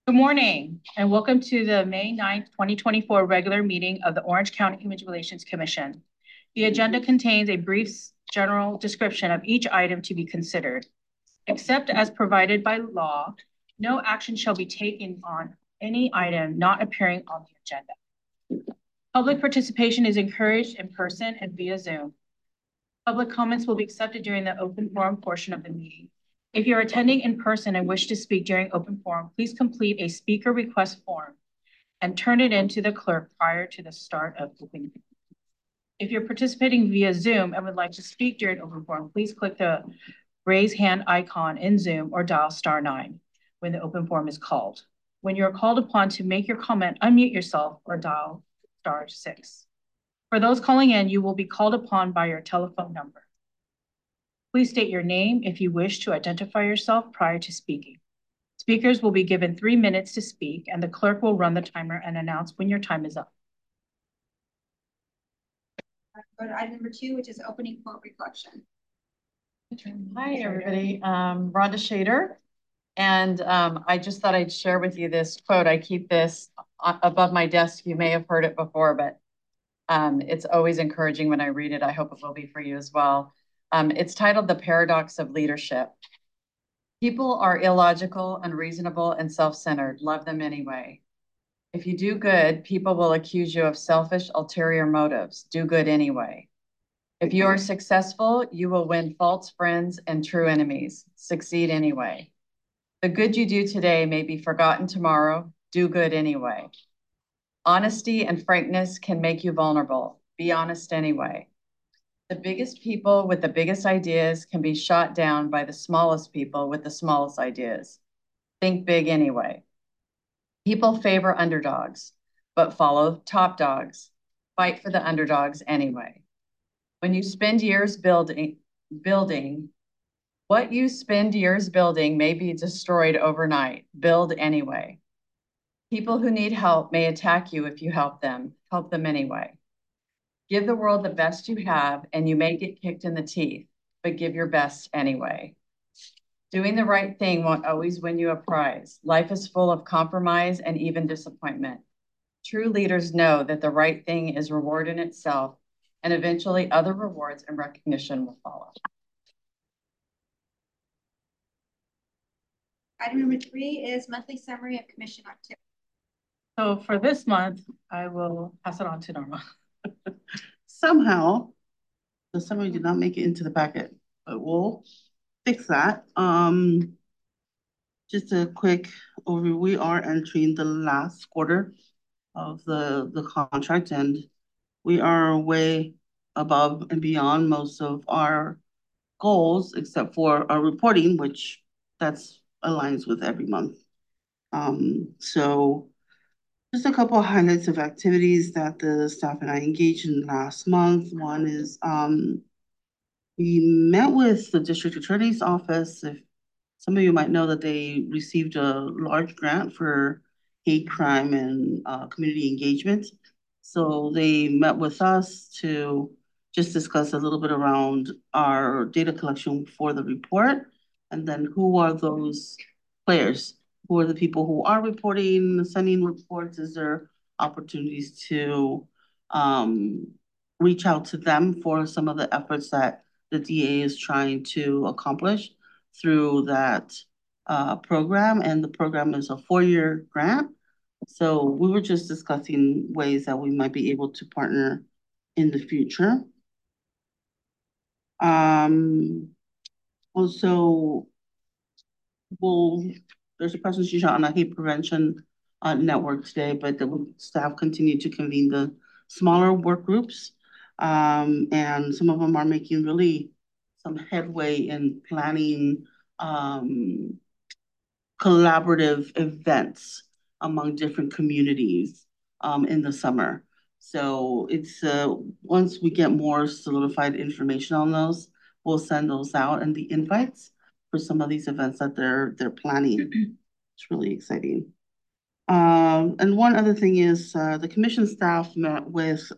Good morning and welcome to the May 9th, 2024 regular meeting of the Orange County Human Relations Commission. The agenda contains a brief general description of each item to be considered. Except as provided by law, no action shall be taken on any item not appearing on the agenda. Public participation is encouraged in person and via Zoom. Public comments will be accepted during the open forum portion of the meeting. If you're attending in person and wish to speak during open forum, please complete a speaker request form and turn it in to the clerk prior to the start of open. If you're participating via Zoom and would like to speak during open forum, please click the raise hand icon in Zoom or dial *9 when the open forum is called. When you're called upon to make your comment, unmute yourself or dial *6. For those calling in, you will be called upon by your telephone number. Please state your name if you wish to identify yourself prior to speaking. Speakers will be given 3 minutes to speak, and the clerk will run the timer and announce when your time is up. Go to item number 2, which is opening quote reflection. Hi, everybody. Rhonda Shader. And I just thought I'd share with you this quote. I keep this above my desk. You may have heard it before, but it's always encouraging when I read it. I hope it will be for you as well. It's titled The Paradox of Leadership. People are illogical, unreasonable, and self-centered. Love them anyway. If you do good, people will accuse you of selfish, ulterior motives. Do good anyway. If you are successful, you will win false friends and true enemies. Succeed anyway. The good you do today may be forgotten tomorrow. Do good anyway. Honesty and frankness can make you vulnerable. Be honest anyway. The biggest people with the biggest ideas can be shot down by the smallest people with the smallest ideas. Think big anyway. People favor underdogs, but follow top dogs. Fight for the underdogs anyway. When you spend years building, what you spend years building may be destroyed overnight. Build anyway. People who need help may attack you if you help them. Help them anyway. Give the world the best you have, and you may get kicked in the teeth, but give your best anyway. Doing the right thing won't always win you a prize. Life is full of compromise and even disappointment. True leaders know that the right thing is reward in itself, and eventually other rewards and recognition will follow. Item number 3 is monthly summary of commission activity. So for this month, I will pass it on to Norma. Somehow, the summary did not make it into the packet, but we'll fix that. Just a quick overview. We are entering the last quarter of the contract, and we are way above and beyond most of our goals, except for our reporting, which that's aligns with every month. So just a couple of highlights of activities that the staff and I engaged in last month. One is we met with the district attorney's office. If some of you might know that they received a large grant for hate crime and community engagement. So they met with us to just discuss a little bit around our data collection for the report, and then who are those players? Who are the people who are reporting, sending reports? Is there opportunities to reach out to them for some of the efforts that the DA is trying to accomplish through that program? And the program is a 4-year grant. So we were just discussing ways that we might be able to partner in the future. Also, there's a presentation on a hate prevention network today, but the staff continue to convene the smaller work groups. And some of them are making really some headway in planning collaborative events among different communities in the summer. So it's once we get more solidified information on those, we'll send those out and the invites for some of these events that they're planning. It's really exciting. And one other thing is the commission staff met with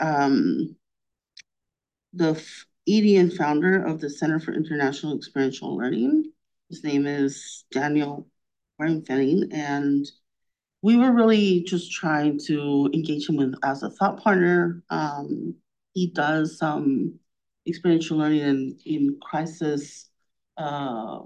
the ED and founder of the Center for International Experiential Learning. His name is Daniel Fenning, and we were really just trying to engage him with as a thought partner. He does some experiential learning in uh,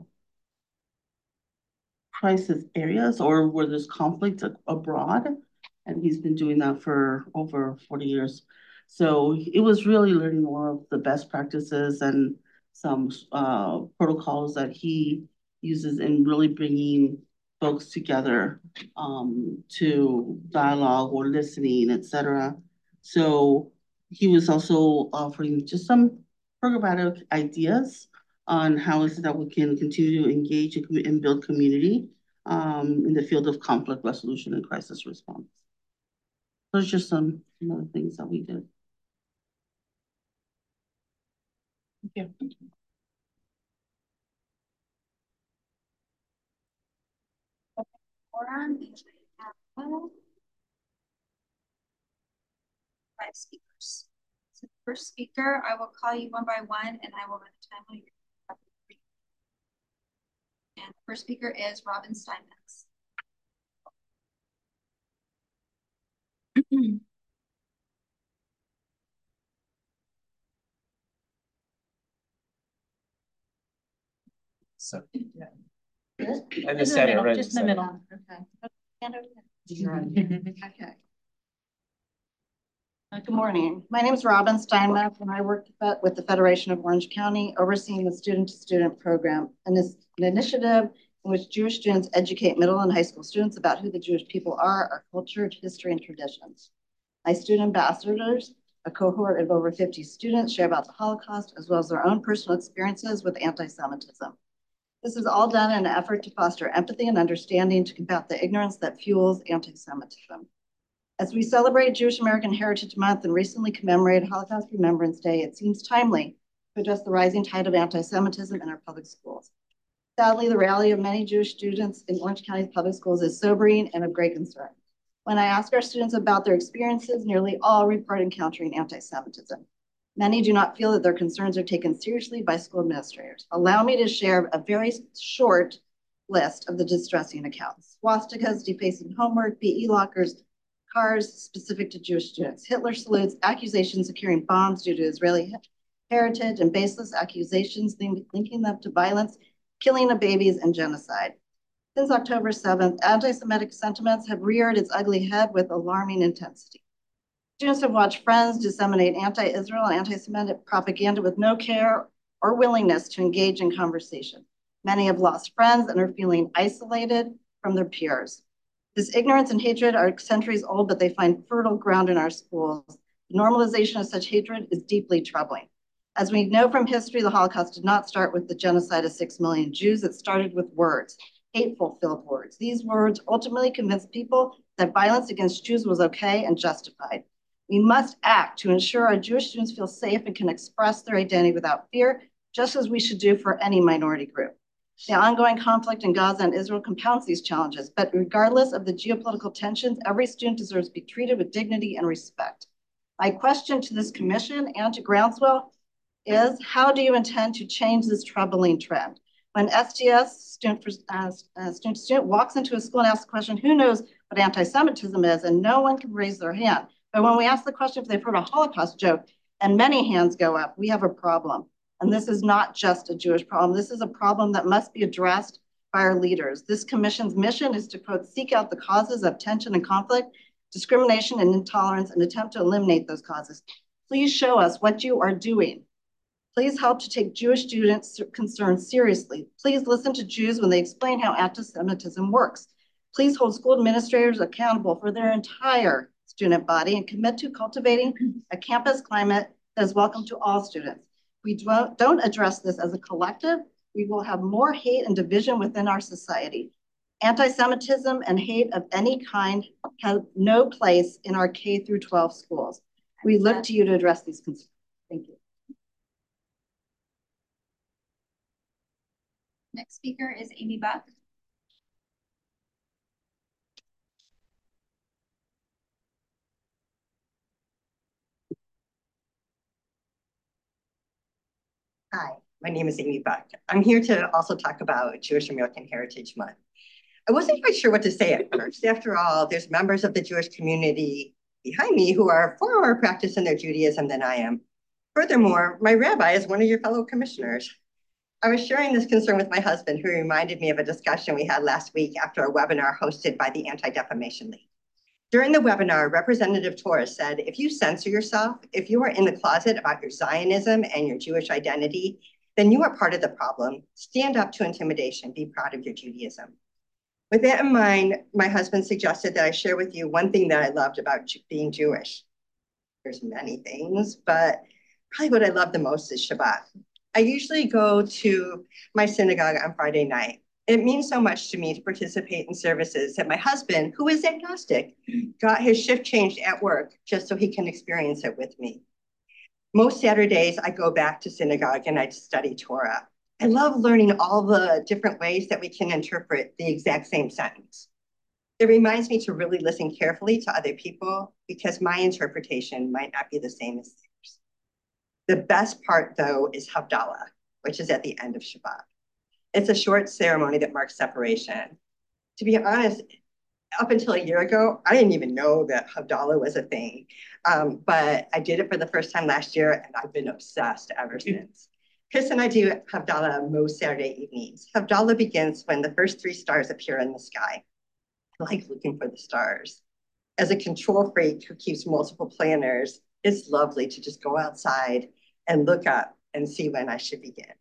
crisis areas or where there's conflict abroad. And he's been doing that for over 40 years. So it was really learning more of the best practices and some protocols that he uses in really bringing folks together to dialogue or listening, etc. So he was also offering just some programmatic ideas on how is it that we can continue to engage and build community in the field of conflict resolution and crisis response. Those are just some of the things that we did. Thank you. Five speakers. So the first speaker, I will call you one by one and I will run the time on your. And the first speaker is Robin Steinmetz. So, yeah. Good. I just said it right. Just in the middle. Okay. Good morning. My name is Robin Steinmetz, and I work with the Federation of Orange County, overseeing the student-to-student program, and this an initiative in which Jewish students educate middle and high school students about who the Jewish people are, our culture, history, and traditions. My student ambassadors, a cohort of over 50 students, share about the Holocaust, as well as their own personal experiences with anti-Semitism. This is all done in an effort to foster empathy and understanding to combat the ignorance that fuels anti-Semitism. As we celebrate Jewish American Heritage Month and recently commemorated Holocaust Remembrance Day, it seems timely to address the rising tide of anti-Semitism in our public schools. Sadly, the reality of many Jewish students in Orange County's public schools is sobering and of great concern. When I ask our students about their experiences, nearly all report encountering anti-Semitism. Many do not feel that their concerns are taken seriously by school administrators. Allow me to share a very short list of the distressing accounts. Swastikas, defacing homework, PE lockers, cars specific to Jewish students, Hitler salutes, accusations of carrying bombs due to Israeli heritage, and baseless accusations linking them to violence, killing of babies, and genocide. Since October 7th, anti-Semitic sentiments have reared its ugly head with alarming intensity. Students have watched friends disseminate anti-Israel and anti-Semitic propaganda with no care or willingness to engage in conversation. Many have lost friends and are feeling isolated from their peers. This ignorance and hatred are centuries old, but they find fertile ground in our schools. The normalization of such hatred is deeply troubling. As we know from history, the Holocaust did not start with the genocide of 6 million Jews. It started with words, hateful-filled words. These words ultimately convinced people that violence against Jews was okay and justified. We must act to ensure our Jewish students feel safe and can express their identity without fear, just as we should do for any minority group. The ongoing conflict in Gaza and Israel compounds these challenges, but regardless of the geopolitical tensions, every student deserves to be treated with dignity and respect. My question to this commission and to Groundswell is, how do you intend to change this troubling trend? When STS, student walks into a school and asks the question, who knows what anti-Semitism is, and no one can raise their hand. But when we ask the question if they've heard a Holocaust joke, and many hands go up, we have a problem. And this is not just a Jewish problem. This is a problem that must be addressed by our leaders. This commission's mission is to, quote, seek out the causes of tension and conflict, discrimination and intolerance, and attempt to eliminate those causes. Please show us what you are doing. Please help to take Jewish students' concerns seriously. Please listen to Jews when they explain how anti-Semitism works. Please hold school administrators accountable for their entire student body and commit to cultivating a campus climate that is welcome to all students. We don't address this as a collective, we will have more hate and division within our society. Anti-Semitism and hate of any kind have no place in our K through 12 schools. We look to you to address these concerns. Thank you. Next speaker is Amy Buck. Hi, my name is Amy Buck. I'm here to also talk about Jewish American Heritage Month. I wasn't quite sure what to say at first. After all, there's members of the Jewish community behind me who are far more practiced in their Judaism than I am. Furthermore, my rabbi is one of your fellow commissioners. I was sharing this concern with my husband, who reminded me of a discussion we had last week after a webinar hosted by the Anti-Defamation League. During the webinar, Representative Torres said, if you censor yourself, if you are in the closet about your Zionism and your Jewish identity, then you are part of the problem. Stand up to intimidation. Be proud of your Judaism. With that in mind, my husband suggested that I share with you one thing that I loved about being Jewish. There's many things, but probably what I love the most is Shabbat. I usually go to my synagogue on Friday night. It means so much to me to participate in services that my husband, who is agnostic, got his shift changed at work just so he can experience it with me. Most Saturdays, I go back to synagogue and I study Torah. I love learning all the different ways that we can interpret the exact same sentence. It reminds me to really listen carefully to other people because my interpretation might not be the same as theirs. The best part, though, is Havdalah, which is at the end of Shabbat. It's a short ceremony that marks separation. To be honest, up until a year ago, I didn't even know that Havdalah was a thing. But I did it for the first time last year, and I've been obsessed ever since. Chris and I do Havdalah most Saturday evenings. Havdalah begins when the first 3 stars appear in the sky. I like looking for the stars. As a control freak who keeps multiple planners, it's lovely to just go outside and look up and see when I should begin.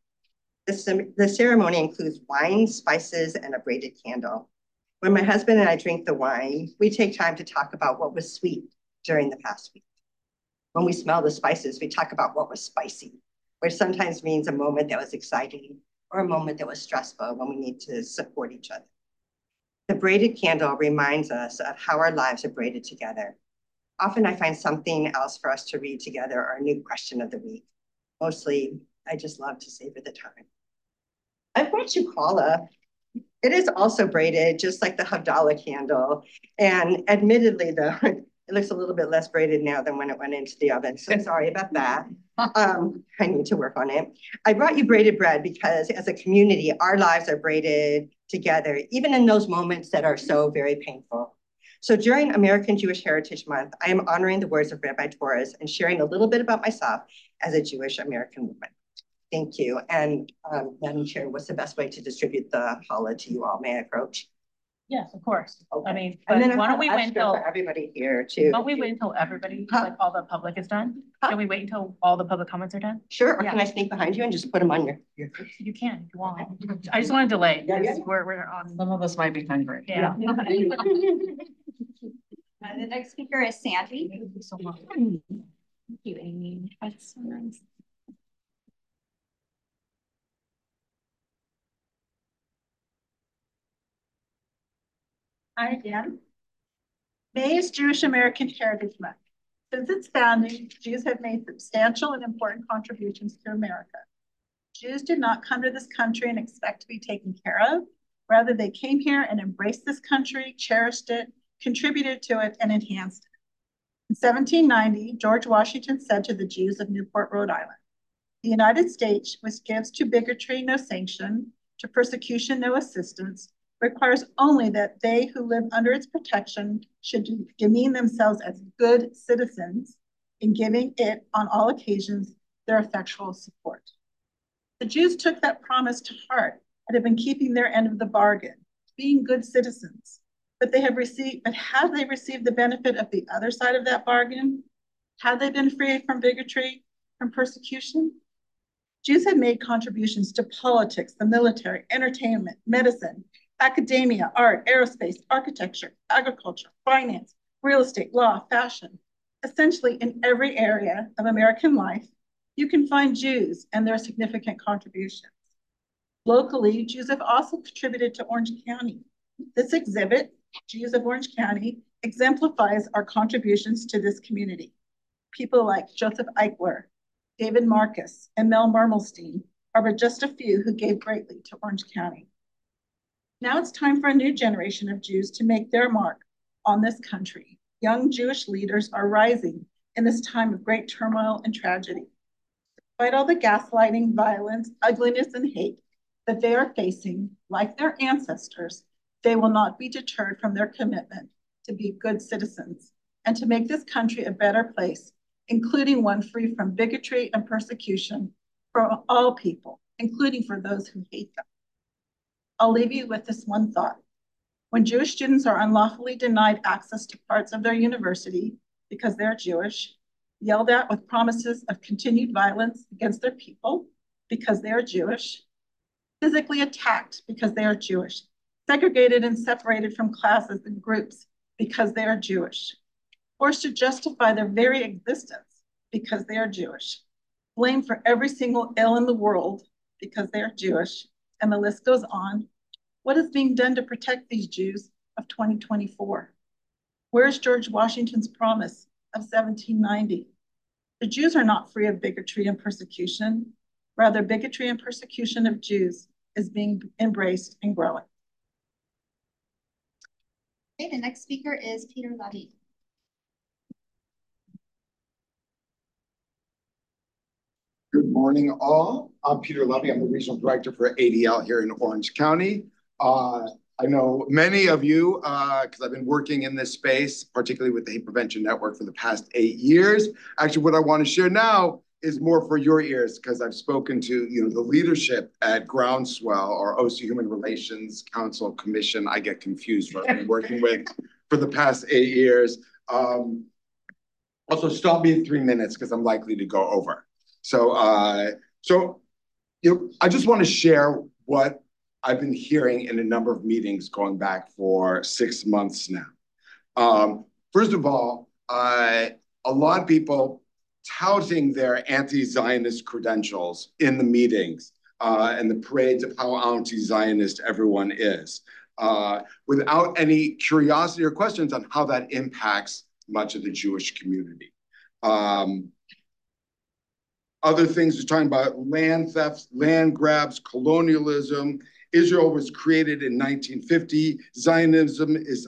The ceremony includes wine, spices, and a braided candle. When my husband and I drink the wine, we take time to talk about what was sweet during the past week. When we smell the spices, we talk about what was spicy, which sometimes means a moment that was exciting or a moment that was stressful when we need to support each other. The braided candle reminds us of how our lives are braided together. Often I find something else for us to read together or a new question of the week. Mostly, I just love to savor the time. I brought you challah. It is also braided, just like the Havdalah candle. And admittedly, though, it looks a little bit less braided now than when it went into the oven. So sorry about that. I need to work on it. I brought you braided bread because as a community, our lives are braided together, even in those moments that are so very painful. So during American Jewish Heritage Month, I am honoring the words of Rabbi Torres and sharing a little bit about myself as a Jewish American woman. Thank you. And Madam Chair, what's the best way to distribute the challah to you all? May I approach? Yes, of course. Okay. I mean, And but then why don't we wait until, for everybody here too? why don't we wait until everybody, like all the public is done? Can we wait until all the public comments are done? Sure. Or Yeah. can I sneak behind you and just put them on your You can, if you want. I just want to delay. Yeah, yeah. Because we're on. Some of us might be hungry. Yeah. The next speaker is Sandy. Thank you so much. Thank you, Amy. That's so nice. Hi again. May is Jewish American Heritage Month. Since its founding, Jews have made substantial and important contributions to America. Jews did not come to this country and expect to be taken care of. Rather, they came here and embraced this country, cherished it, contributed to it, and enhanced it. In 1790, George Washington said to the Jews of Newport, Rhode Island, "The United States, which gives to bigotry no sanction, to persecution no assistance, requires only that they who live under its protection should demean themselves as good citizens in giving it, on all occasions, their effectual support." The Jews took that promise to heart and have been keeping their end of the bargain, being good citizens. But have they received the benefit of the other side of that bargain? Have they been free from bigotry, from persecution? Jews have made contributions to politics, the military, entertainment, medicine, academia, art, aerospace, architecture, agriculture, finance, real estate, law, fashion. Essentially, in every area of American life, you can find Jews and their significant contributions. Locally, Jews have also contributed to Orange County. This exhibit, Jews of Orange County, exemplifies our contributions to this community. People like Joseph Eichler, David Marcus, and Mel Mermelstein are but just a few who gave greatly to Orange County. Now it's time for a new generation of Jews to make their mark on this country. Young Jewish leaders are rising in this time of great turmoil and tragedy. Despite all the gaslighting, violence, ugliness, and hate that they are facing, like their ancestors, They will not be deterred from their commitment to be good citizens and to make this country a better place, including one free from bigotry and persecution for all people, including for those who hate them. I'll leave you with this one thought. When Jewish students are unlawfully denied access to parts of their university because they're Jewish, yelled at with promises of continued violence against their people because they are Jewish, physically attacked because they are Jewish, segregated and separated from classes and groups because they are Jewish, forced to justify their very existence because they are Jewish, blamed for every single ill in the world because they are Jewish, and the list goes on. What is being done to protect these Jews of 2024? Where's George Washington's promise of 1790? The Jews are not free of bigotry and persecution. Rather, bigotry and persecution of Jews is being embraced and growing. Okay, the next speaker is Peter Levy. Good morning, all. I'm Peter Levy. I'm the Regional Director for ADL here in Orange County. I know many of you, because I've been working in this space, particularly with the Hate Prevention Network for the past 8 years. Actually, what I want to share now is more for your ears, because I've spoken to the leadership at Groundswell or OC Human Relations Council Commission. I get confused what I've been working with for the past 8 years. Also, stop me in 3 minutes because I'm likely to go over. So, I just want to share what I've been hearing in a number of meetings going back for 6 months now. First of all, a lot of people touting their anti-Zionist credentials in the meetings and the parades of how anti-Zionist everyone is, without any curiosity or questions on how that impacts much of the Jewish community. Other things are talking about land thefts, land grabs, colonialism. Israel was created in 1950. Zionism is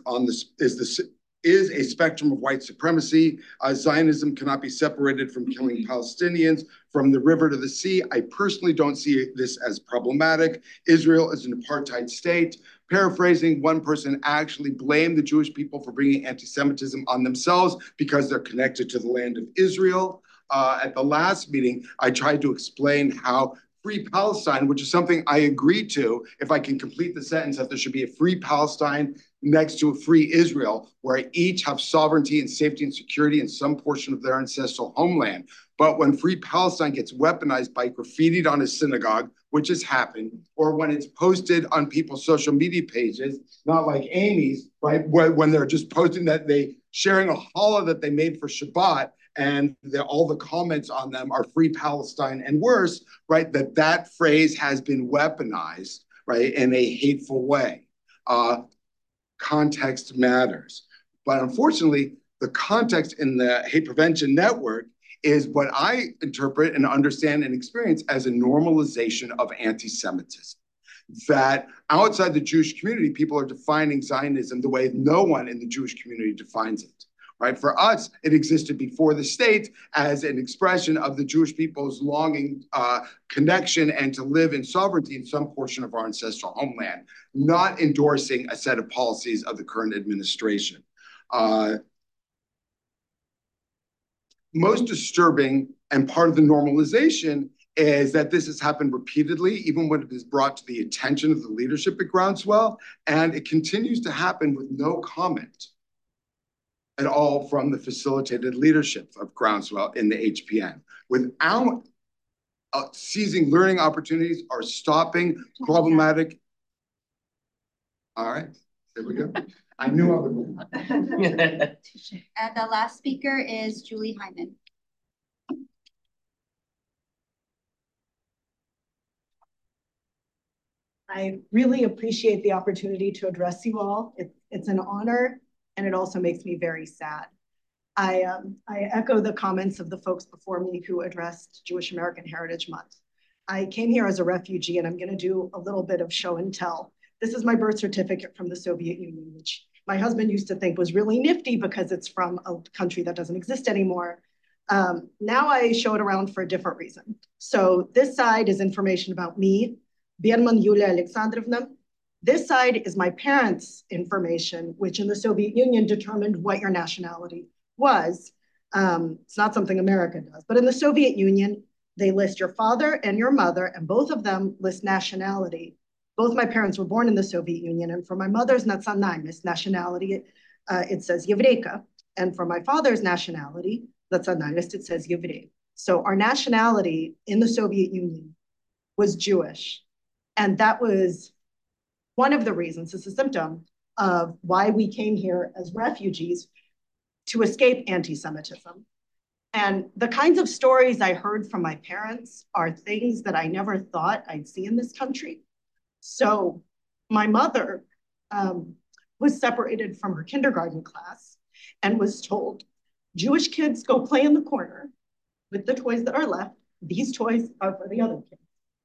a spectrum of white supremacy. Zionism cannot be separated from killing Palestinians from the river to the sea. I personally don't see this as problematic. Israel is an apartheid state. Paraphrasing, one person actually blamed the Jewish people for bringing anti-Semitism on themselves because they're connected to the land of Israel. At the last meeting, I tried to explain how free Palestine, which is something I agree to, if I can complete the sentence, that there should be a free Palestine next to a free Israel, where each have sovereignty and safety and security in some portion of their ancestral homeland. But when free Palestine gets weaponized by graffitied on a synagogue, which has happened, or when it's posted on people's social media pages, not like Amy's, right, when they're just posting that they sharing a challah that they made for Shabbat, and all the comments on them are free Palestine and worse, right, that phrase has been weaponized, right, in a hateful way. Context matters. But unfortunately, the context in the Hate Prevention Network is what I interpret and understand and experience as a normalization of anti-Semitism. That outside the Jewish community, people are defining Zionism the way no one in the Jewish community defines it. Right? For us, it existed before the state as an expression of the Jewish people's longing, connection, and to live in sovereignty in some portion of our ancestral homeland, not endorsing a set of policies of the current administration. Most disturbing and part of the normalization is that this has happened repeatedly, even when it is brought to the attention of the leadership at Groundswell, and it continues to happen with no comment at all from the facilitated leadership of Groundswell in the HPN, without seizing learning opportunities or stopping problematic. All right, there we go. I knew I would. And the last speaker is Julie Hyman. I really appreciate the opportunity to address you all. It's an honor, and it also makes me very sad. I echo the comments of the folks before me who addressed Jewish American Heritage Month. I came here as a refugee, and I'm going to do a little bit of show and tell. This is my birth certificate from the Soviet Union, which my husband used to think was really nifty because it's from a country that doesn't exist anymore. Now I show it around for a different reason. So this side is information about me, Bierman Yulia Alexandrovna. This side is my parents' information, which in the Soviet Union determined what your nationality was. It's not something America does, but in the Soviet Union, they list your father and your mother, and both of them list nationality. Both my parents were born in the Soviet Union, and for my mother's nationality, it says Yevreyka, and for my father's nationality, it says Yevrey. So our nationality in the Soviet Union was Jewish, and that was one of the reasons, it's a symptom of why we came here as refugees to escape anti-Semitism. And the kinds of stories I heard from my parents are things that I never thought I'd see in this country. So my mother was separated from her kindergarten class and was told, Jewish kids go play in the corner with the toys that are left. These toys are for the other kids.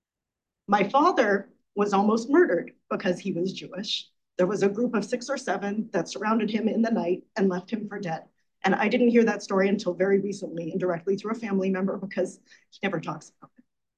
My father was almost murdered because he was Jewish. There was a group of 6 or 7 that surrounded him in the night and left him for dead. And I didn't hear that story until very recently, indirectly through a family member, because he never talks about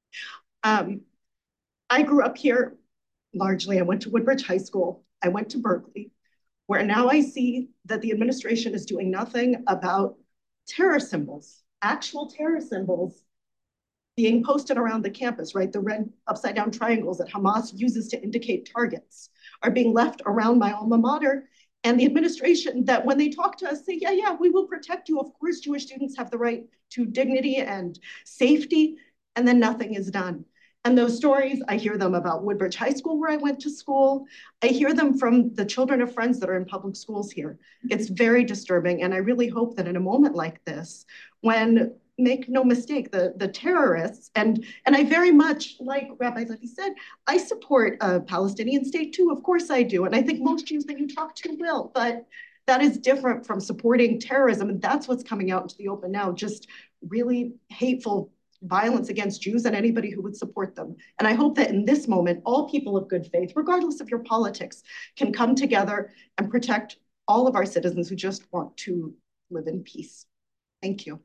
it. I grew up here largely. I went to Woodbridge High School. I went to Berkeley, where now I see that the administration is doing nothing about terror symbols, actual terror symbols being posted around the campus, right? The red upside down triangles that Hamas uses to indicate targets are being left around my alma mater. And the administration that when they talk to us say, yeah, we will protect you. Of course, Jewish students have the right to dignity and safety, and then nothing is done. And those stories, I hear them about Woodbridge High School where I went to school. I hear them from the children of friends that are in public schools here. It's very disturbing. And I really hope that in a moment like this, when, make no mistake, the terrorists, and I very much, like Rabbi Levy said, I support a Palestinian state too, of course I do. And I think most Jews that you talk to will, but that is different from supporting terrorism. And that's what's coming out into the open now, just really hateful violence against Jews and anybody who would support them. And I hope that in this moment, all people of good faith, regardless of your politics, can come together and protect all of our citizens who just want to live in peace. Thank you.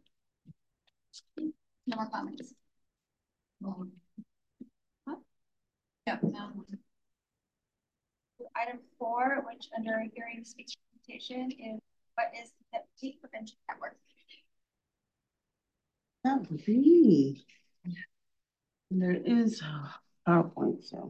No more comments. Yeah. Item 4, which under hearing speech presentation is what is the hate prevention network? That would be me. And there is PowerPoint, so.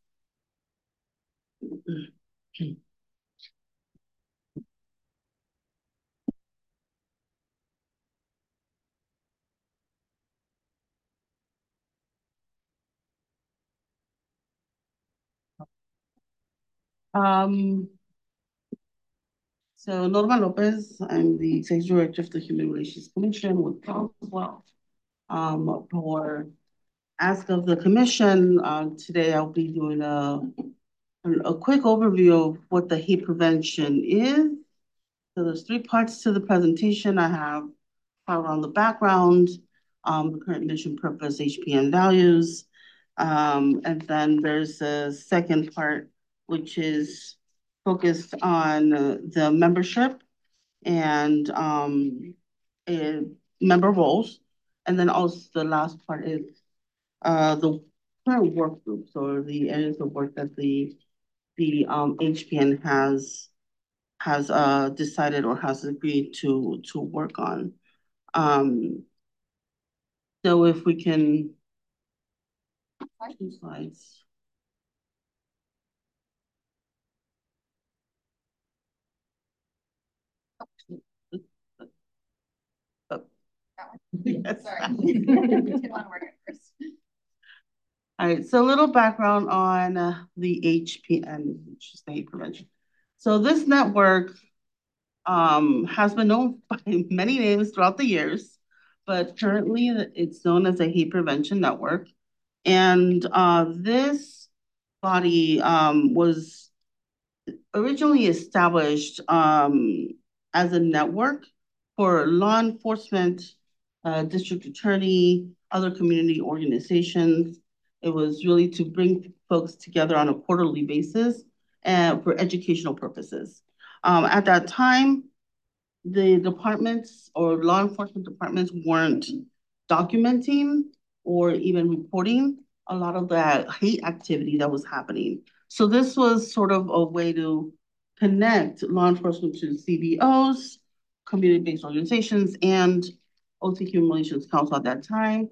So Norma Lopez, I'm the Executive Director of the Human Relations Commission with Cal as well. For ask of the commission, today I'll be doing a quick overview of what the hate prevention is. So there's 3 parts to the presentation. I have around the background, the current mission, purpose, HPN values. And then there's a second part, which is focused on the membership and member roles. And then also the last part is the current work groups or the areas of work that the HPN has decided or has agreed to work on. So if we can, 2 slides. Yes. Sorry. All right, so a little background on the HPN, which is the hate prevention. So this network has been known by many names throughout the years, but currently it's known as a hate prevention network. And this body was originally established as a network for law enforcement, district attorney, other community organizations. It was really to bring folks together on a quarterly basis for educational purposes. At that time, the departments or law enforcement departments weren't documenting or even reporting a lot of the hate activity that was happening. So this was sort of a way to connect law enforcement to CBOs, community-based organizations, and OT Human Relations Council at that time,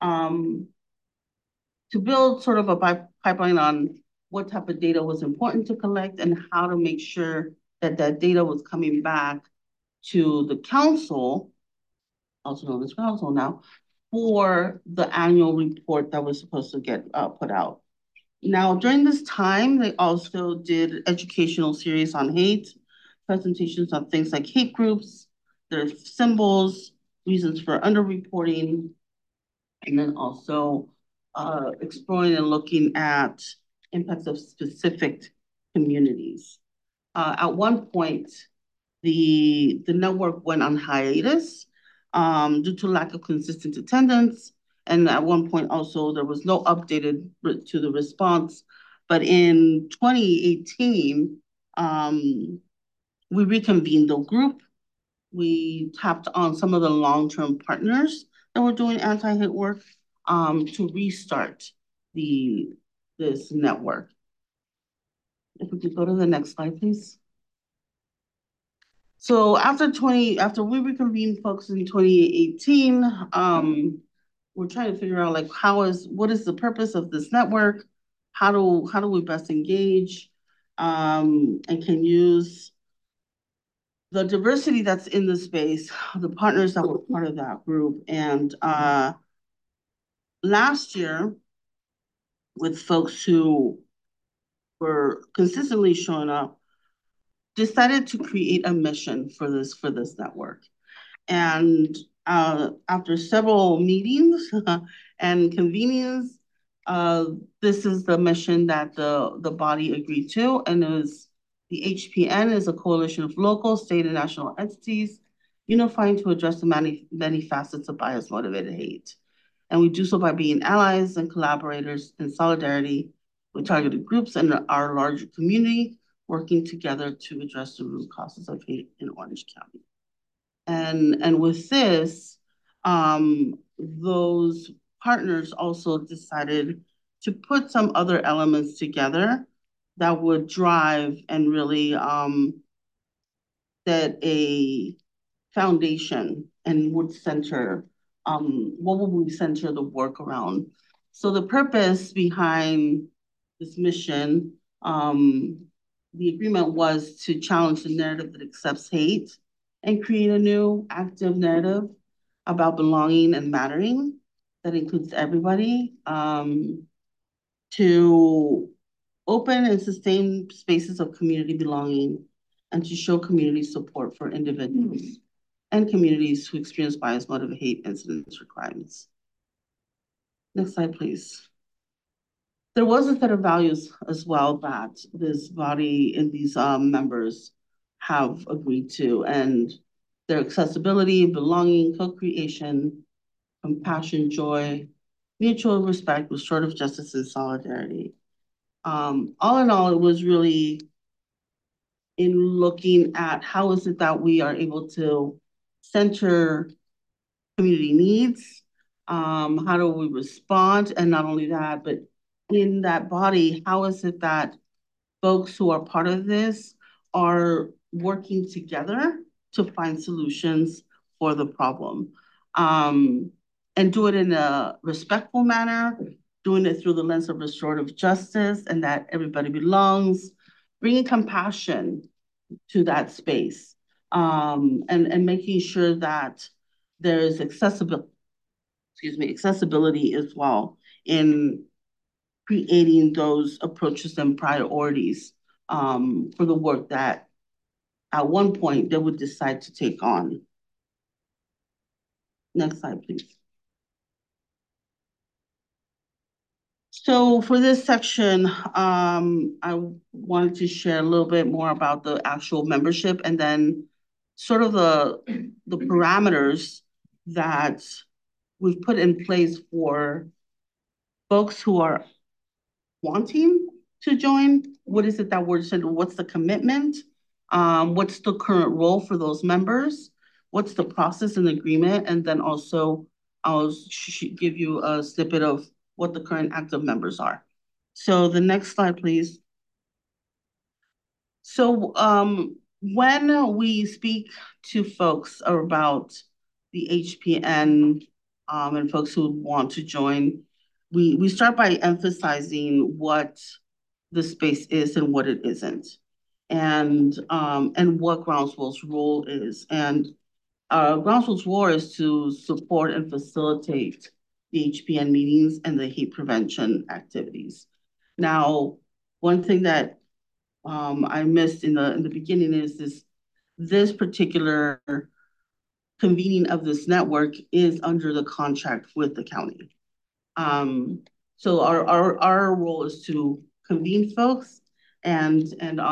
to build sort of a pipeline on what type of data was important to collect and how to make sure that that data was coming back to the council, also known as council now, for the annual report that was supposed to get put out. Now, during this time, they also did educational series on hate, presentations on things like hate groups, their symbols, reasons for underreporting, and then also exploring and looking at impacts of specific communities. At one point, the network went on hiatus due to lack of consistent attendance. And at one point also, there was no updated to the response. But in 2018, we reconvened the group. We tapped on some of the long-term partners that were doing anti-hate work to restart this network. If we could go to the next slide, please. So after we reconvened folks in 2018, we're trying to figure out like what is the purpose of this network? How do we best engage and can use the diversity that's in the space, the partners that were part of that group. And last year, with folks who were consistently showing up, decided to create a mission for this network. And after several meetings and convenings, this is the mission that the body agreed to, and it was the HPN is a coalition of local, state, and national entities unifying to address the many facets of bias-motivated hate. And we do so by being allies and collaborators in solidarity with targeted groups and our larger community, working together to address the root causes of hate in Orange County. And with this, those partners also decided to put some other elements together that would drive and really set a foundation and would center, what would we center the work around? So the purpose behind this mission, the agreement was to challenge the narrative that accepts hate and create a new active narrative about belonging and mattering that includes everybody, to open and sustain spaces of community belonging and to show community support for individuals and communities who experience bias, motivated hate incidents or crimes. Next slide, please. There was a set of values as well that this body and these members have agreed to, and their accessibility, belonging, co-creation, compassion, joy, mutual respect, restorative justice, and solidarity. All in all, it was really in looking at how is it that we are able to center community needs, how do we respond, and not only that, but in that body, how is it that folks who are part of this are working together to find solutions for the problem, and do it in a respectful manner, doing it through the lens of restorative justice and that everybody belongs, bringing compassion to that space, and making sure that there is accessibility as well in creating those approaches and priorities for the work that at one point they would decide to take on. Next slide, please. So for this section, I wanted to share a little bit more about the actual membership and then sort of the parameters that we've put in place for folks who are wanting to join. What is it that we're saying? What's the commitment? What's the current role for those members? What's the process and agreement? And then also I'll give you a snippet of what the current active members are. So the next slide, please. So when we speak to folks about the HPN and folks who want to join, we start by emphasizing what the space is and what it isn't, and what Groundswell's role is. And Groundswell's role is to support and facilitate the HPN meetings and the hate prevention activities. Now, one thing that I missed in the beginning is this particular convening of this network is under the contract with the county. So our role is to convene folks and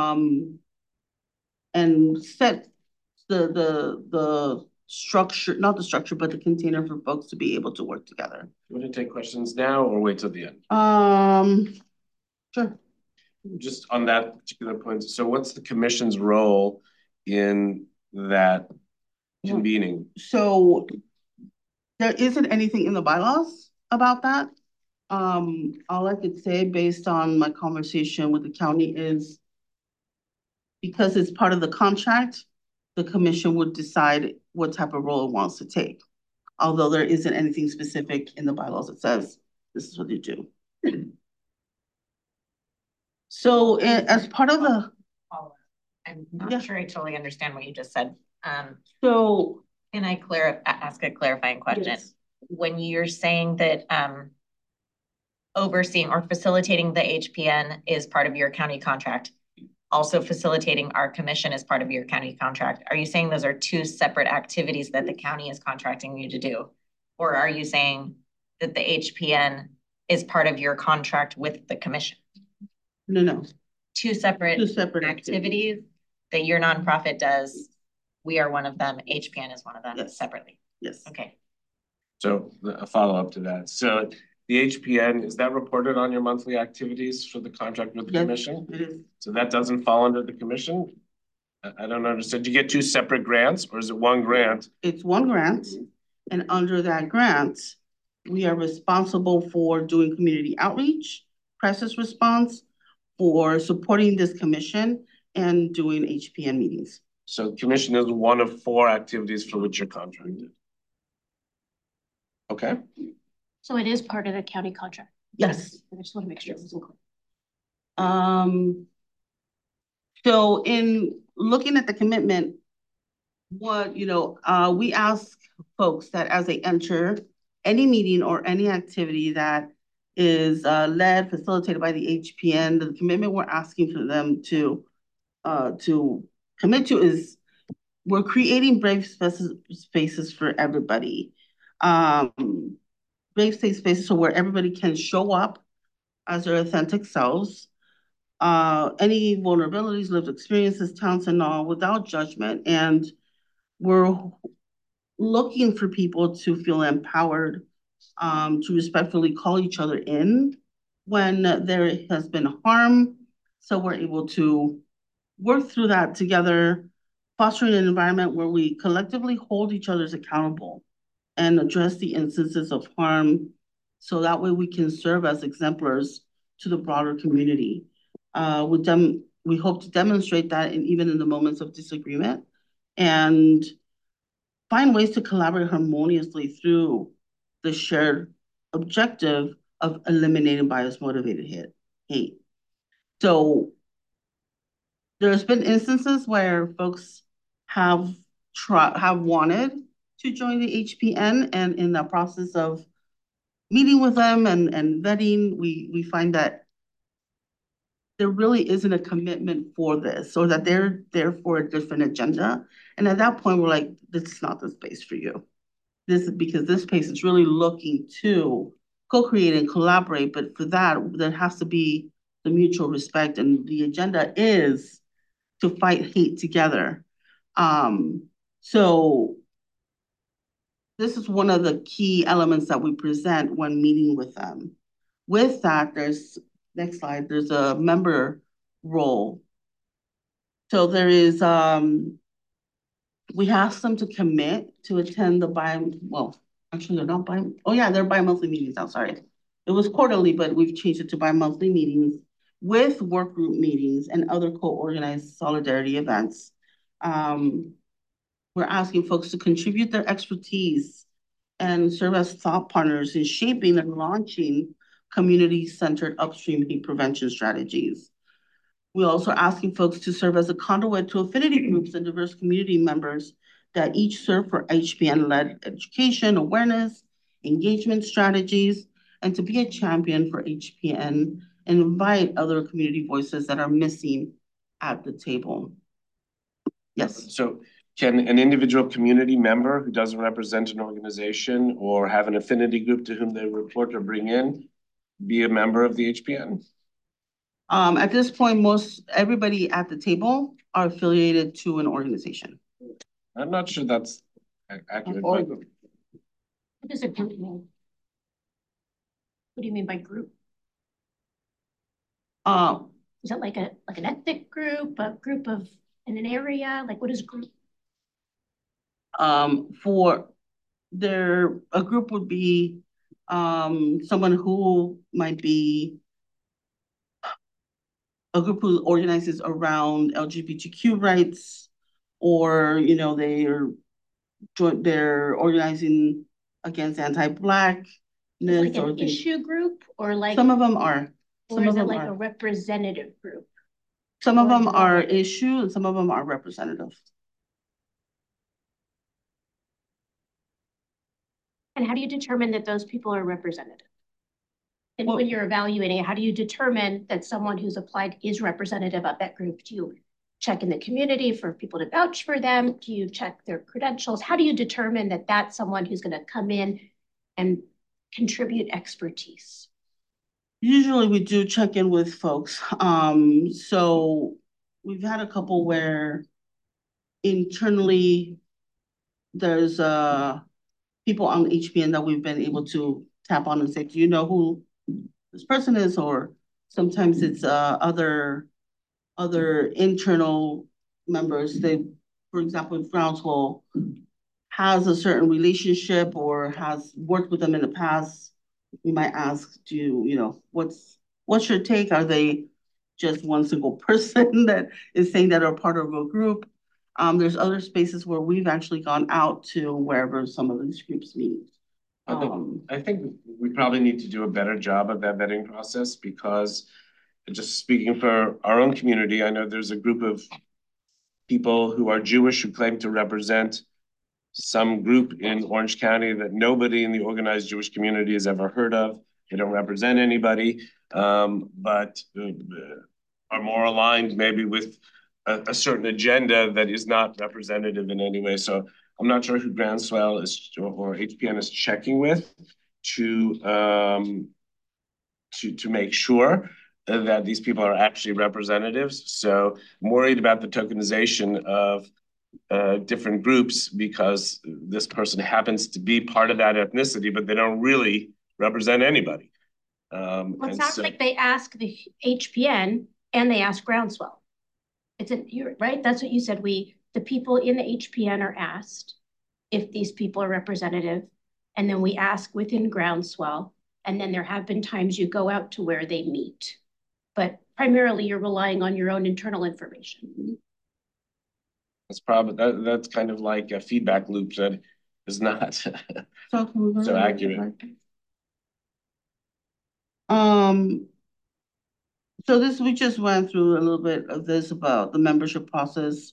set the structure, not the structure, but the container for folks to be able to work together. You want to take questions now or wait till the end? Sure. Just on that particular point, so what's the commission's role in that convening? So there isn't anything in the bylaws about that. All I could say based on my conversation with the county is because it's part of the contract, the commission would decide what type of role it wants to take. Although there isn't anything specific in the bylaws that says this is what you do. So as part of the... I'm not sure I totally understand what you just said. So can I ask a clarifying question? Yes. When you're saying that overseeing or facilitating the HPN is part of your county contract, also facilitating our commission is part of your county contract, are you saying those are two separate activities that the county is contracting you to do? Or are you saying that the HPN is part of your contract with the commission? No. Two separate activities that your nonprofit does. We are one of them. HPN is one of them. Yes. Separately. Yes. Okay. So a follow-up to that. So the HPN, is that reported on your monthly activities for the contract with the commission? It is. So that doesn't fall under the commission? I don't understand. Do you get two separate grants or is it one grant? It's one grant. And under that grant, we are responsible for doing community outreach, crisis response, for supporting this commission and doing HPN meetings. So commission is one of 4 activities for which you're contracted. Okay. So it is part of the county contract. Yes. I just want to make sure it was clear. So in looking at the commitment, we ask folks that as they enter any meeting or any activity that is led, facilitated by the HPN, the commitment we're asking for them to commit to is we're creating brave spaces for everybody. Brave safe spaces so where everybody can show up as their authentic selves. Any vulnerabilities, lived experiences, talents, and all without judgment. And we're looking for people to feel empowered, to respectfully call each other in when there has been harm. So we're able to work through that together, fostering an environment where we collectively hold each other accountable and address the instances of harm. So that way we can serve as exemplars to the broader community. We hope to demonstrate that even in the moments of disagreement and find ways to collaborate harmoniously through the shared objective of eliminating bias-motivated hate. So there's been instances where folks have wanted to join the HPN, and in the process of meeting with them and vetting, we find that there really isn't a commitment for this, or that they're there for a different agenda. And at that point, we're like, this is not the space for you. This is because this space is really looking to co-create and collaborate, but for that, there has to be the mutual respect, and the agenda is to fight hate together. So this is one of the key elements that we present when meeting with them. With that, next slide, there's a member role. So there is, we ask them to commit to attend the they're bi-monthly meetings, I'm sorry. It was quarterly, but we've changed it to bi-monthly meetings with work group meetings and other co-organized solidarity events. We're asking folks to contribute their expertise and serve as thought partners in shaping and launching community-centered upstream hate prevention strategies. We're also asking folks to serve as a conduit to affinity groups and diverse community members that each serve for HPN-led education, awareness, engagement strategies, and to be a champion for HPN and invite other community voices that are missing at the table. Yes. So can an individual community member who doesn't represent an organization or have an affinity group to whom they report or bring in be a member of the HPN? At this point, everybody at the table are affiliated to an organization. I'm not sure that's accurate. What does a group mean? What do you mean by group? Is that like an ethnic group, a group of in an area? Like what is group? A group would be someone who might be a group who organizes around LGBTQ rights, or they're organizing against anti-Blackness. Like an issue group, or like some of them are. Or is it like a representative group? Some of them are issue and some of them are representative. And how do you determine that those people are representative? And when you're evaluating it, how do you determine that someone who's applied is representative of that group? Do you check in the community for people to vouch for them? Do you check their credentials? How do you determine that that's someone who's going to come in and contribute expertise? Usually we do check in with folks. So we've had a couple where internally there's people on HPN that we've been able to tap on and say, do you know who this person is? Or sometimes it's other internal members. For example, if Groundswell has a certain relationship or has worked with them in the past, we might ask, what's your take? Are they just one single person that is saying that are part of a group? There's other spaces where we've actually gone out to wherever some of these groups meet. I think we probably need to do a better job of that vetting process, because just speaking for our own community, I know there's a group of people who are Jewish who claim to represent some group in Orange County that nobody in the organized Jewish community has ever heard of. They don't represent anybody, but are more aligned maybe with a certain agenda that is not representative in any way. So I'm not sure who Groundswell is or HPN is checking with to make sure that these people are actually representatives. So I'm worried about the tokenization of different groups, because this person happens to be part of that ethnicity, but they don't really represent anybody. Well, it sounds like they ask the HPN and they ask Groundswell. You're right. That's what you said. The people in the HPN are asked if these people are representative, and then we ask within Groundswell, and then there have been times you go out to where they meet, but primarily you're relying on your own internal information. That's probably that's kind of like a feedback loop that is not so accurate. So we just went through a little bit of this about the membership process.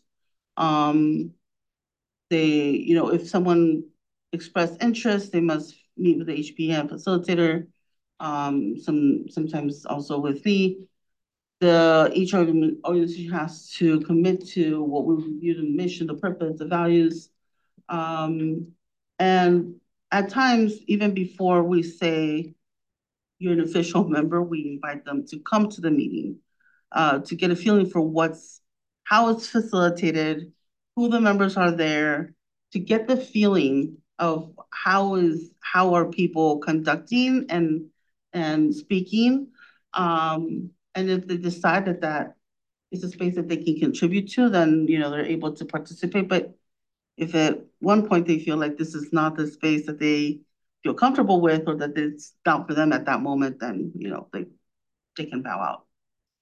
If someone expressed interest, they must meet with the HPN facilitator. Sometimes also with me. Each organization has to commit to what we review: the mission, the purpose, the values. And at times, even before we say you're an official member, we invite them to come to the meeting to get a feeling for how it's facilitated, who the members are there, to get the feeling of how are people conducting and speaking. And if they decide that is a space that they can contribute to, then they're able to participate. But if at one point they feel like this is not the space that they feel comfortable with, or that it's not for them at that moment, then they can bow out.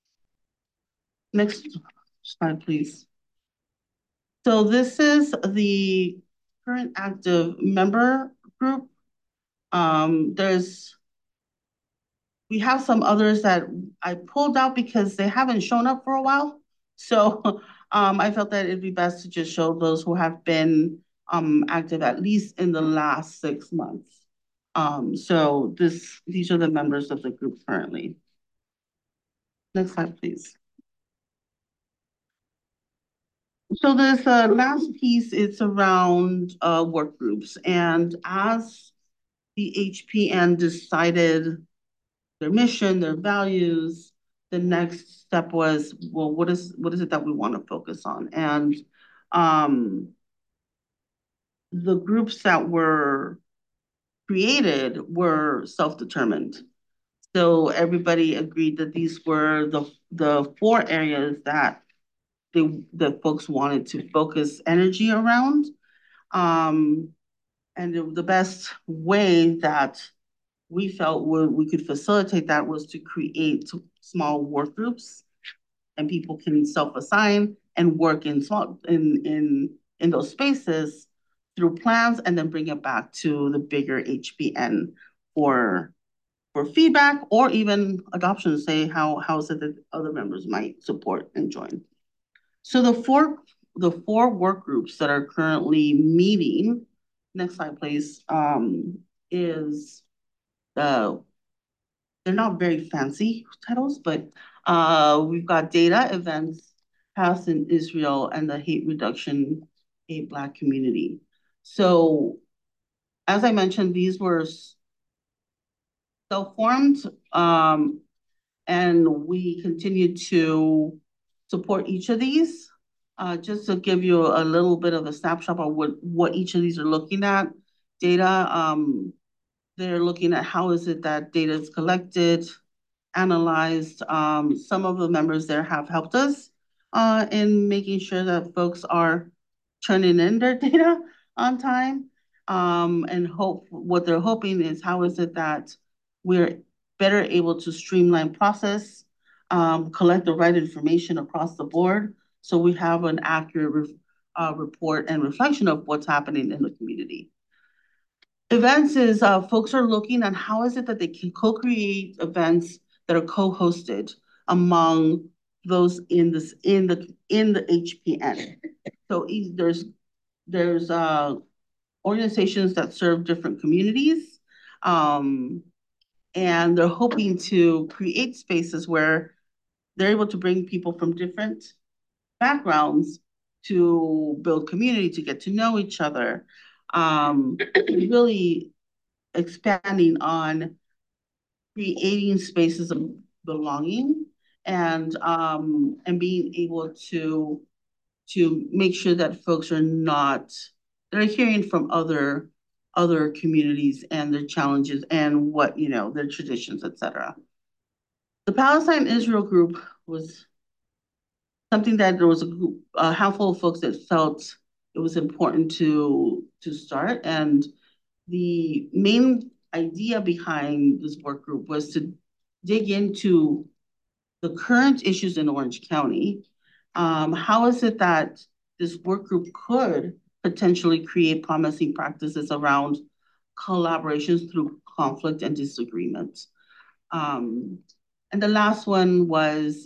Next slide, please. So this is the current active member group. We have some others that I pulled out because they haven't shown up for a while. So I felt that it'd be best to just show those who have been active at least in the last 6 months. So these are the members of the group currently. Next slide, please. So this last piece is around work groups, and as the HPN decided their mission, their values, the next step was, well, what is it that we want to focus on? And the groups that were created were self-determined. So everybody agreed that these were the 4 areas that the folks wanted to focus energy around. And the best way that we felt we could facilitate that was to create small work groups, and people can self-assign and work in those spaces through plans, and then bring it back to the bigger HPN for feedback or even adoption, say how is it that other members might support and join. So the four work groups that are currently meeting, next slide please, is they're not very fancy titles, but we've got data, events, past in Israel, and the hate reduction, hate Black community. So as I mentioned, these were self-formed, and we continue to support each of these. Just to give you a little bit of a snapshot of what each of these are looking at. Data, they're looking at how is it that data is collected, analyzed. Some of the members there have helped us in making sure that folks are turning in their data on time. And what they're hoping is how is it that we're better able to streamline process, collect the right information across the board, so we have an accurate report and reflection of what's happening in the community. Events is folks are looking at how is it that they can co-create events that are co-hosted among those in the HPN. So there's organizations that serve different communities, and they're hoping to create spaces where they're able to bring people from different backgrounds to build community, to get to know each other, really expanding on creating spaces of belonging and being able to make sure that folks they're hearing from other communities and their challenges and what, their traditions, etc. The Palestine-Israel group was something that there was a handful of folks that felt it was important to start. And the main idea behind this work group was to dig into the current issues in Orange County. How is it that this work group could potentially create promising practices around collaborations through conflict and disagreement? And the last one was,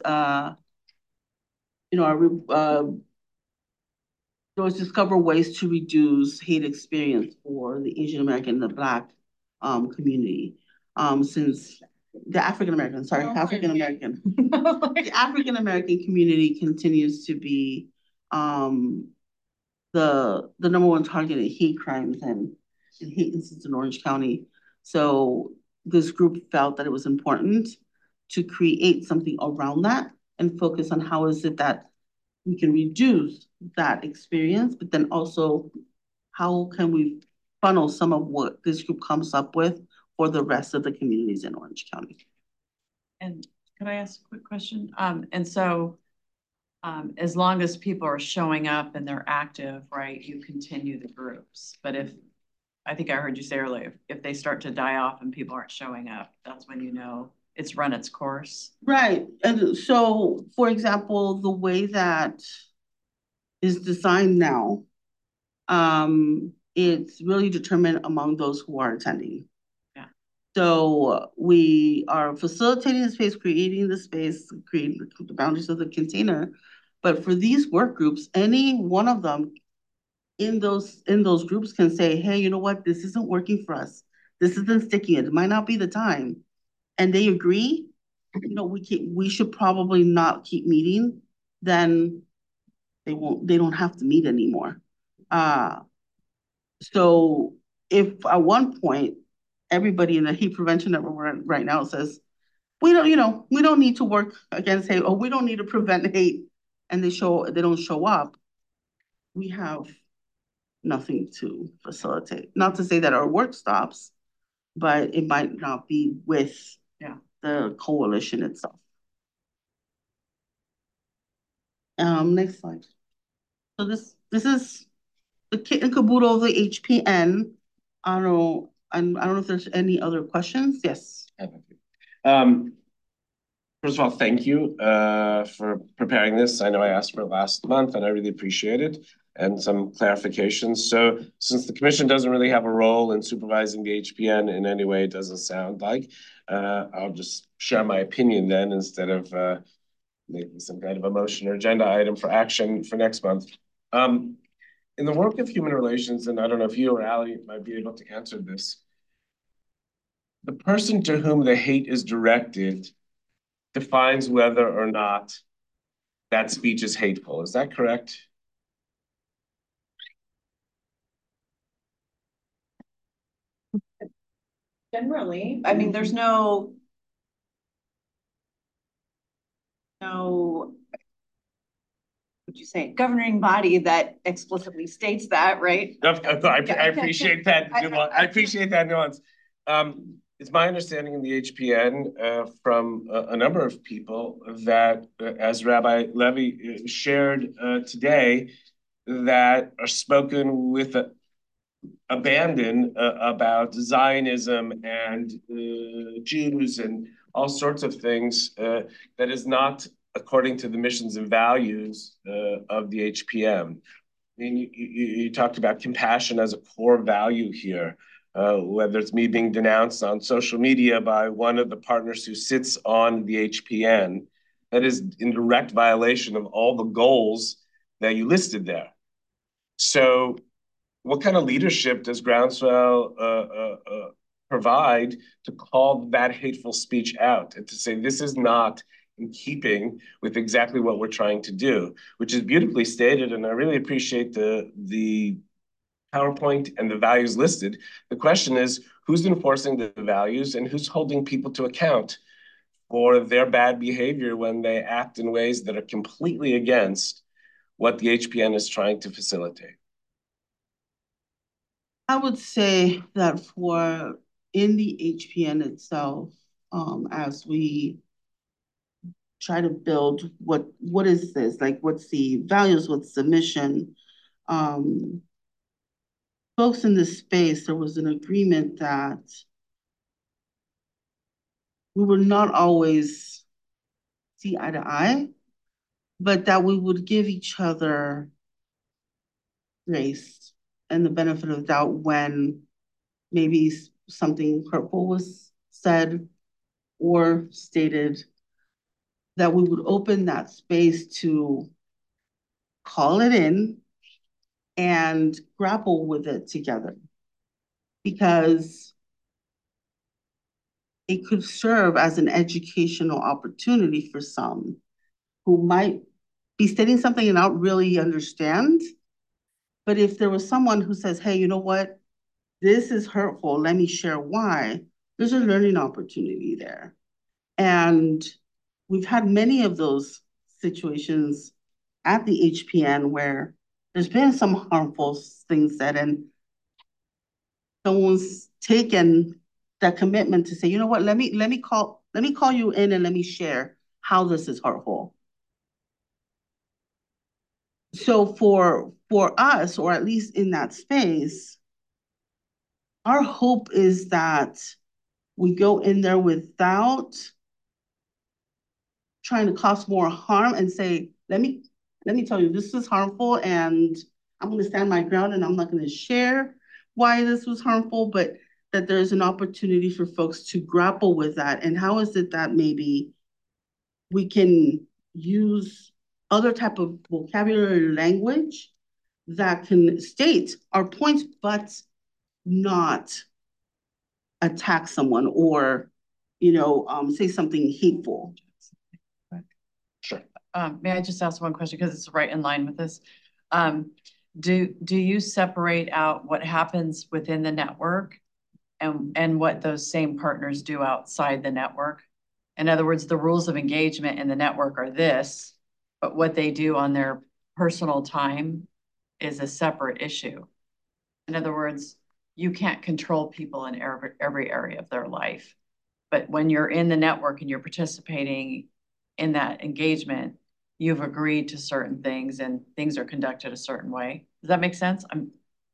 there was discover ways to reduce hate experience for the Asian American and the Black community. Since the African American, the African American community continues to be the number one target of hate crimes and hate incidents in Orange County. So this group felt that it was important to create something around that and focus on how is it that we can reduce that experience, but then also how can we funnel some of what this group comes up with for the rest of the communities in Orange County. And could I ask a quick question? And so as long as people are showing up and they're active, right, you continue the groups. But I think I heard you say earlier, if they start to die off and people aren't showing up, that's when you know it's run its course. Right. And so, for example, the way that is designed now, it's really determined among those who are attending. Yeah. So we are facilitating the space, creating the space, creating the boundaries of the container. But for these work groups, any one of them in those groups can say, hey, you know what, this isn't working for us. This isn't sticking. It might not be the time. And they agree, you know, we should probably not keep meeting, then they don't have to meet anymore. So if at one point everybody in the heat prevention that we're in right now says, we don't need to work against hate, or we don't need to prevent hate, and they don't show up, we have nothing to facilitate. Not to say that our work stops, but it might not be with the coalition itself. Next slide. So this is the kit and caboodle of the HPN. I don't know if there's any other questions. Yes. First of all, thank you for preparing this. I know I asked for it last month, and I really appreciate it, and some clarifications. So since the commission doesn't really have a role in supervising the HPN in any way, it doesn't sound like, I'll just share my opinion then instead of making some kind of a motion or agenda item for action for next month. In the work of human relations, and I don't know if you or Ali might be able to answer this, the person to whom the hate is directed defines whether or not that speech is hateful. Is that correct? Generally, I mean, there's no would you say, governing body that explicitly states that, right? I appreciate that. I appreciate that nuance. It's my understanding in the HPN from a number of people that, as Rabbi Levy shared today, that are spoken with abandon about Zionism and Jews and all sorts of things that is not according to the missions and values of the HPM. I mean, you talked about compassion as a core value here. Whether it's me being denounced on social media by one of the partners who sits on the HPN, that is in direct violation of all the goals that you listed there. So what kind of leadership does Groundswell provide to call that hateful speech out and to say this is not in keeping with exactly what we're trying to do, which is beautifully stated, and I really appreciate the PowerPoint and the values listed. The question is, who's enforcing the values and who's holding people to account for their bad behavior when they act in ways that are completely against what the HPN is trying to facilitate? I would say that in the HPN itself, as we try to build what is this, like what's the values, what's the mission, folks in this space, there was an agreement that we would not always see eye to eye, but that we would give each other grace and the benefit of the doubt when maybe something hurtful was said or stated, that we would open that space to call it in and grapple with it together. Because it could serve as an educational opportunity for some who might be stating something and not really understand. But if there was someone who says, hey, you know what? This is hurtful. Let me share why. There's a learning opportunity there. And we've had many of those situations at the HPN where there's been some harmful things said and someone's taken that commitment to say, you know what, let me call you in and let me share how this is hurtful. So for us, or at least in that space, our hope is that we go in there without trying to cause more harm and say, let me tell you, this is harmful and I'm going to stand my ground and I'm not going to share why this was harmful, but that there's an opportunity for folks to grapple with that. And how is it that maybe we can use other type of vocabulary language that can state our points, but not attack someone or, say something hateful. Sure. May I just ask one question because it's right in line with this? Do you separate out what happens within the network and what those same partners do outside the network? In other words, the rules of engagement in the network are this, but what they do on their personal time is a separate issue. In other words, you can't control people in every area of their life. But when you're in the network and you're participating in that engagement, you've agreed to certain things and things are conducted a certain way. Does that make sense? Have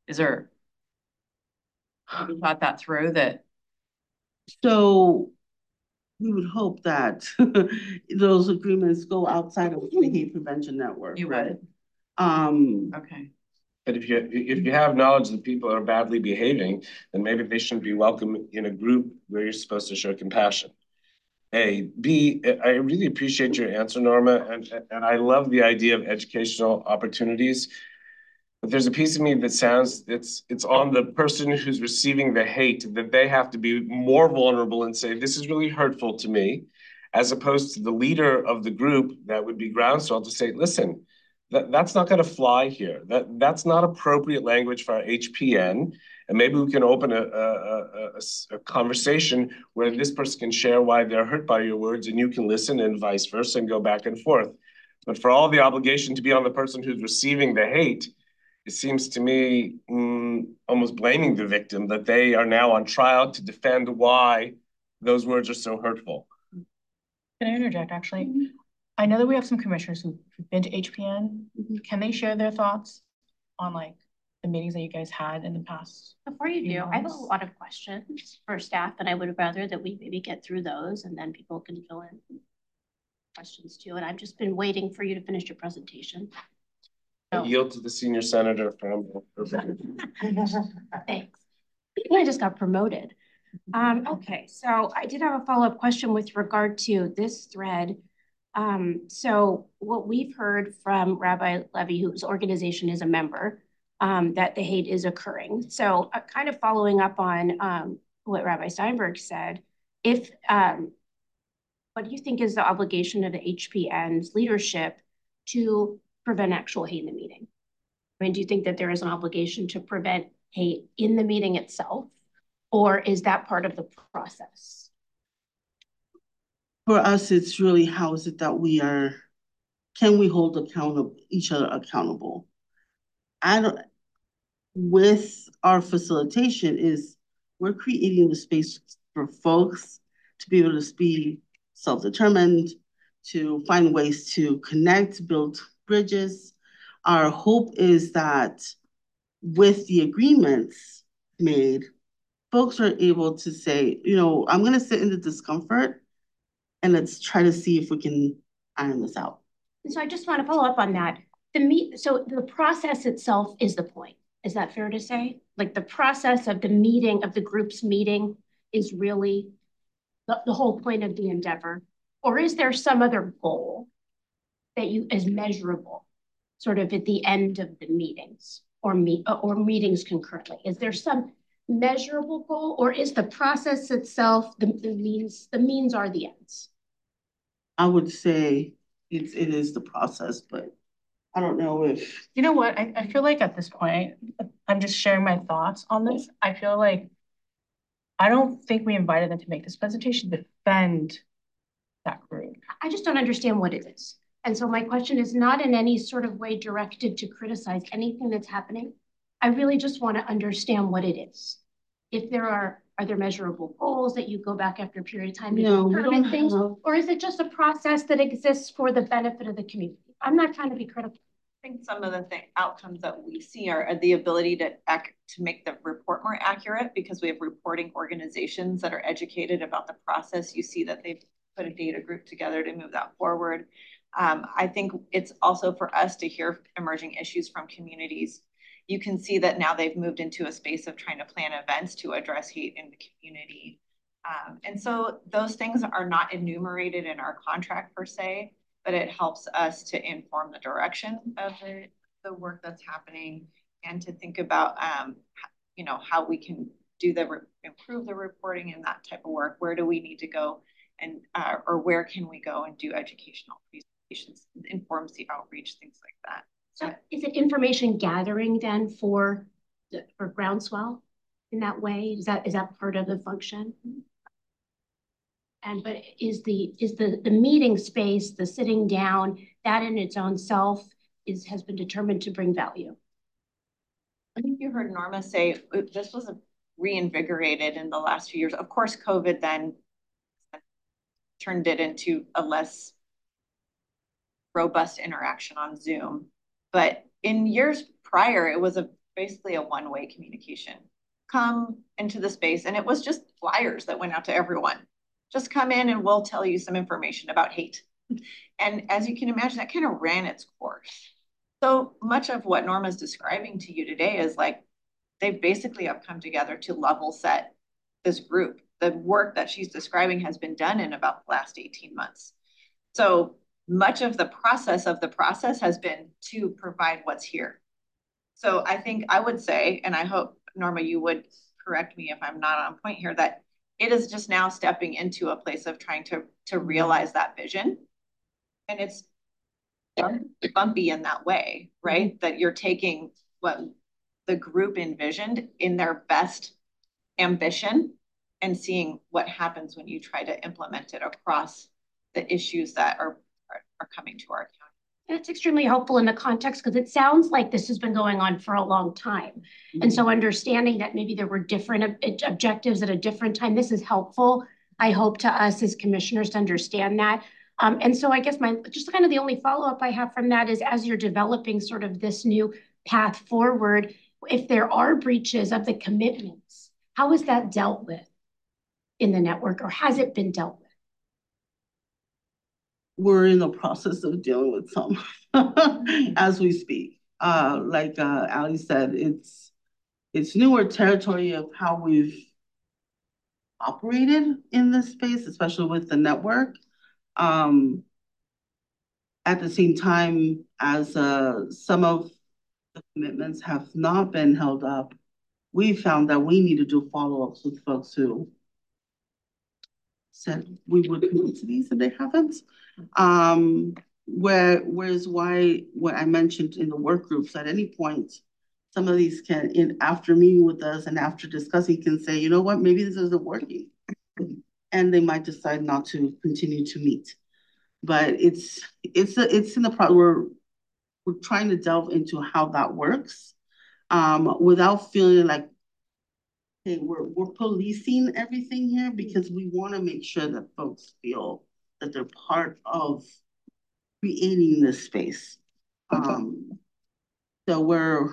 you thought that through that? So we would hope that those agreements go outside of the hate prevention network. You right? would. Okay. But if you have knowledge that people are badly behaving, then maybe they shouldn't be welcome in a group where you're supposed to show compassion. A. B, I really appreciate your answer, Norma, and I love the idea of educational opportunities. But there's a piece of me that sounds it's on the person who's receiving the hate that they have to be more vulnerable and say, this is really hurtful to me, as opposed to the leader of the group that would be Groundswell to say, listen, that's not going to fly here. That's not appropriate language for our HPN. And maybe we can open a conversation where this person can share why they're hurt by your words and you can listen and vice versa and go back and forth. But for all the obligation to be on the person who's receiving the hate, it seems to me almost blaming the victim that they are now on trial to defend why those words are so hurtful. Can I interject, actually? I know that we have some commissioners who've been to HPN. Can they share their thoughts on like the meetings that you guys had in the past? Before you do, I have a lot of questions for staff, and I would rather that we maybe get through those and then people can fill in questions too. And I've just been waiting for you to finish your presentation. I yield to the senior senator from. Thanks. I just got promoted. Okay, so I did have a follow-up question with regard to this thread. So what we've heard from Rabbi Levy, whose organization is a member, that the hate is occurring. So kind of following up on what Rabbi Steinberg said, what do you think is the obligation of the HPN's leadership to prevent actual hate in the meeting? I mean, do you think that there is an obligation to prevent hate in the meeting itself, or is that part of the process? For us, it's really how is it that can we hold each other accountable? With our facilitation we're creating the space for folks to be able to be self-determined, to find ways to connect, build bridges. Our hope is that with the agreements made, folks are able to say, I'm going to sit in the discomfort and let's try to see if we can iron this out. So I just want to follow up on that. So the process itself is the point. Is that fair to say? Like the process of the meeting, of the group's meeting is really the whole point of the endeavor? Or is there some other goal that is measurable sort of at the end of the meetings or meetings concurrently? Is there some measurable goal, or is the process itself the means are the ends? I would say it is the process, but I don't know if... You know what? I feel like at this point, I'm just sharing my thoughts on this. I feel like I don't think we invited them to make this presentation to defend that group. I just don't understand what it is. And so my question is not in any sort of way directed to criticize anything that's happening. I really just want to understand what it is. If are there measurable goals that you go back after a period of time to determine things? Or is it just a process that exists for the benefit of the community? I'm not trying to be critical. I think some of the outcomes that we see are the ability to make the report more accurate, because we have reporting organizations that are educated about the process. You see that they've put a data group together to move that forward. I think it's also for us to hear emerging issues from communities. You can see that now they've moved into a space of trying to plan events to address hate in the community. And so those things are not enumerated in our contract per se, but it helps us to inform the direction of the work that's happening and to think about, you know, how we can do improve the reporting and that type of work. Where do we need to go and, or where can we go and do educational presentations, inform the outreach, things like that. So is it information gathering then for Groundswell in that way? Is that part of the function? And but is the meeting space, the sitting down, that in its own self has been determined to bring value? I think you heard Norma say this was reinvigorated in the last few years. Of course, COVID then turned it into a less robust interaction on Zoom. But in years prior, it was basically a one-way communication. Come into the space, and it was just flyers that went out to everyone. Just come in and we'll tell you some information about hate. And as you can imagine, that kind of ran its course. So much of what Norma's describing to you today is like, they basically have come together to level set this group. The work that she's describing has been done in about the last 18 months. So much of the process has been to provide what's here. So I think I would say, and I hope, Norma, you would correct me if I'm not on point here, that it is just now stepping into a place of trying to realize that vision. And it's bumpy in that way, right? That you're taking what the group envisioned in their best ambition and seeing what happens when you try to implement it across the issues that are coming to our county. And it's extremely helpful in the context because it sounds like this has been going on for a long time. Mm-hmm. And so understanding that maybe there were different objectives at a different time, this is helpful. I hope to us as commissioners to understand that. And so I guess just kind of the only follow-up I have from that is as you're developing sort of this new path forward, if there are breaches of the commitments, how is that dealt with in the network, or has it been dealt with? We're in the process of dealing with some as we speak. Like Ali said, it's newer territory of how we've operated in this space, especially with the network. At the same time as some of the commitments have not been held up, we found that we need to do follow-ups with folks who said we would commit to these and they haven't. Whereas what I mentioned in the work groups, at any point, some of these after meeting with us and after discussing, can say, you know what, maybe this isn't working. And they might decide not to continue to meet. But it's in the part where we're trying to delve into how that works without feeling like, hey, we're policing everything here, because we want to make sure that folks feel that they're part of creating this space. So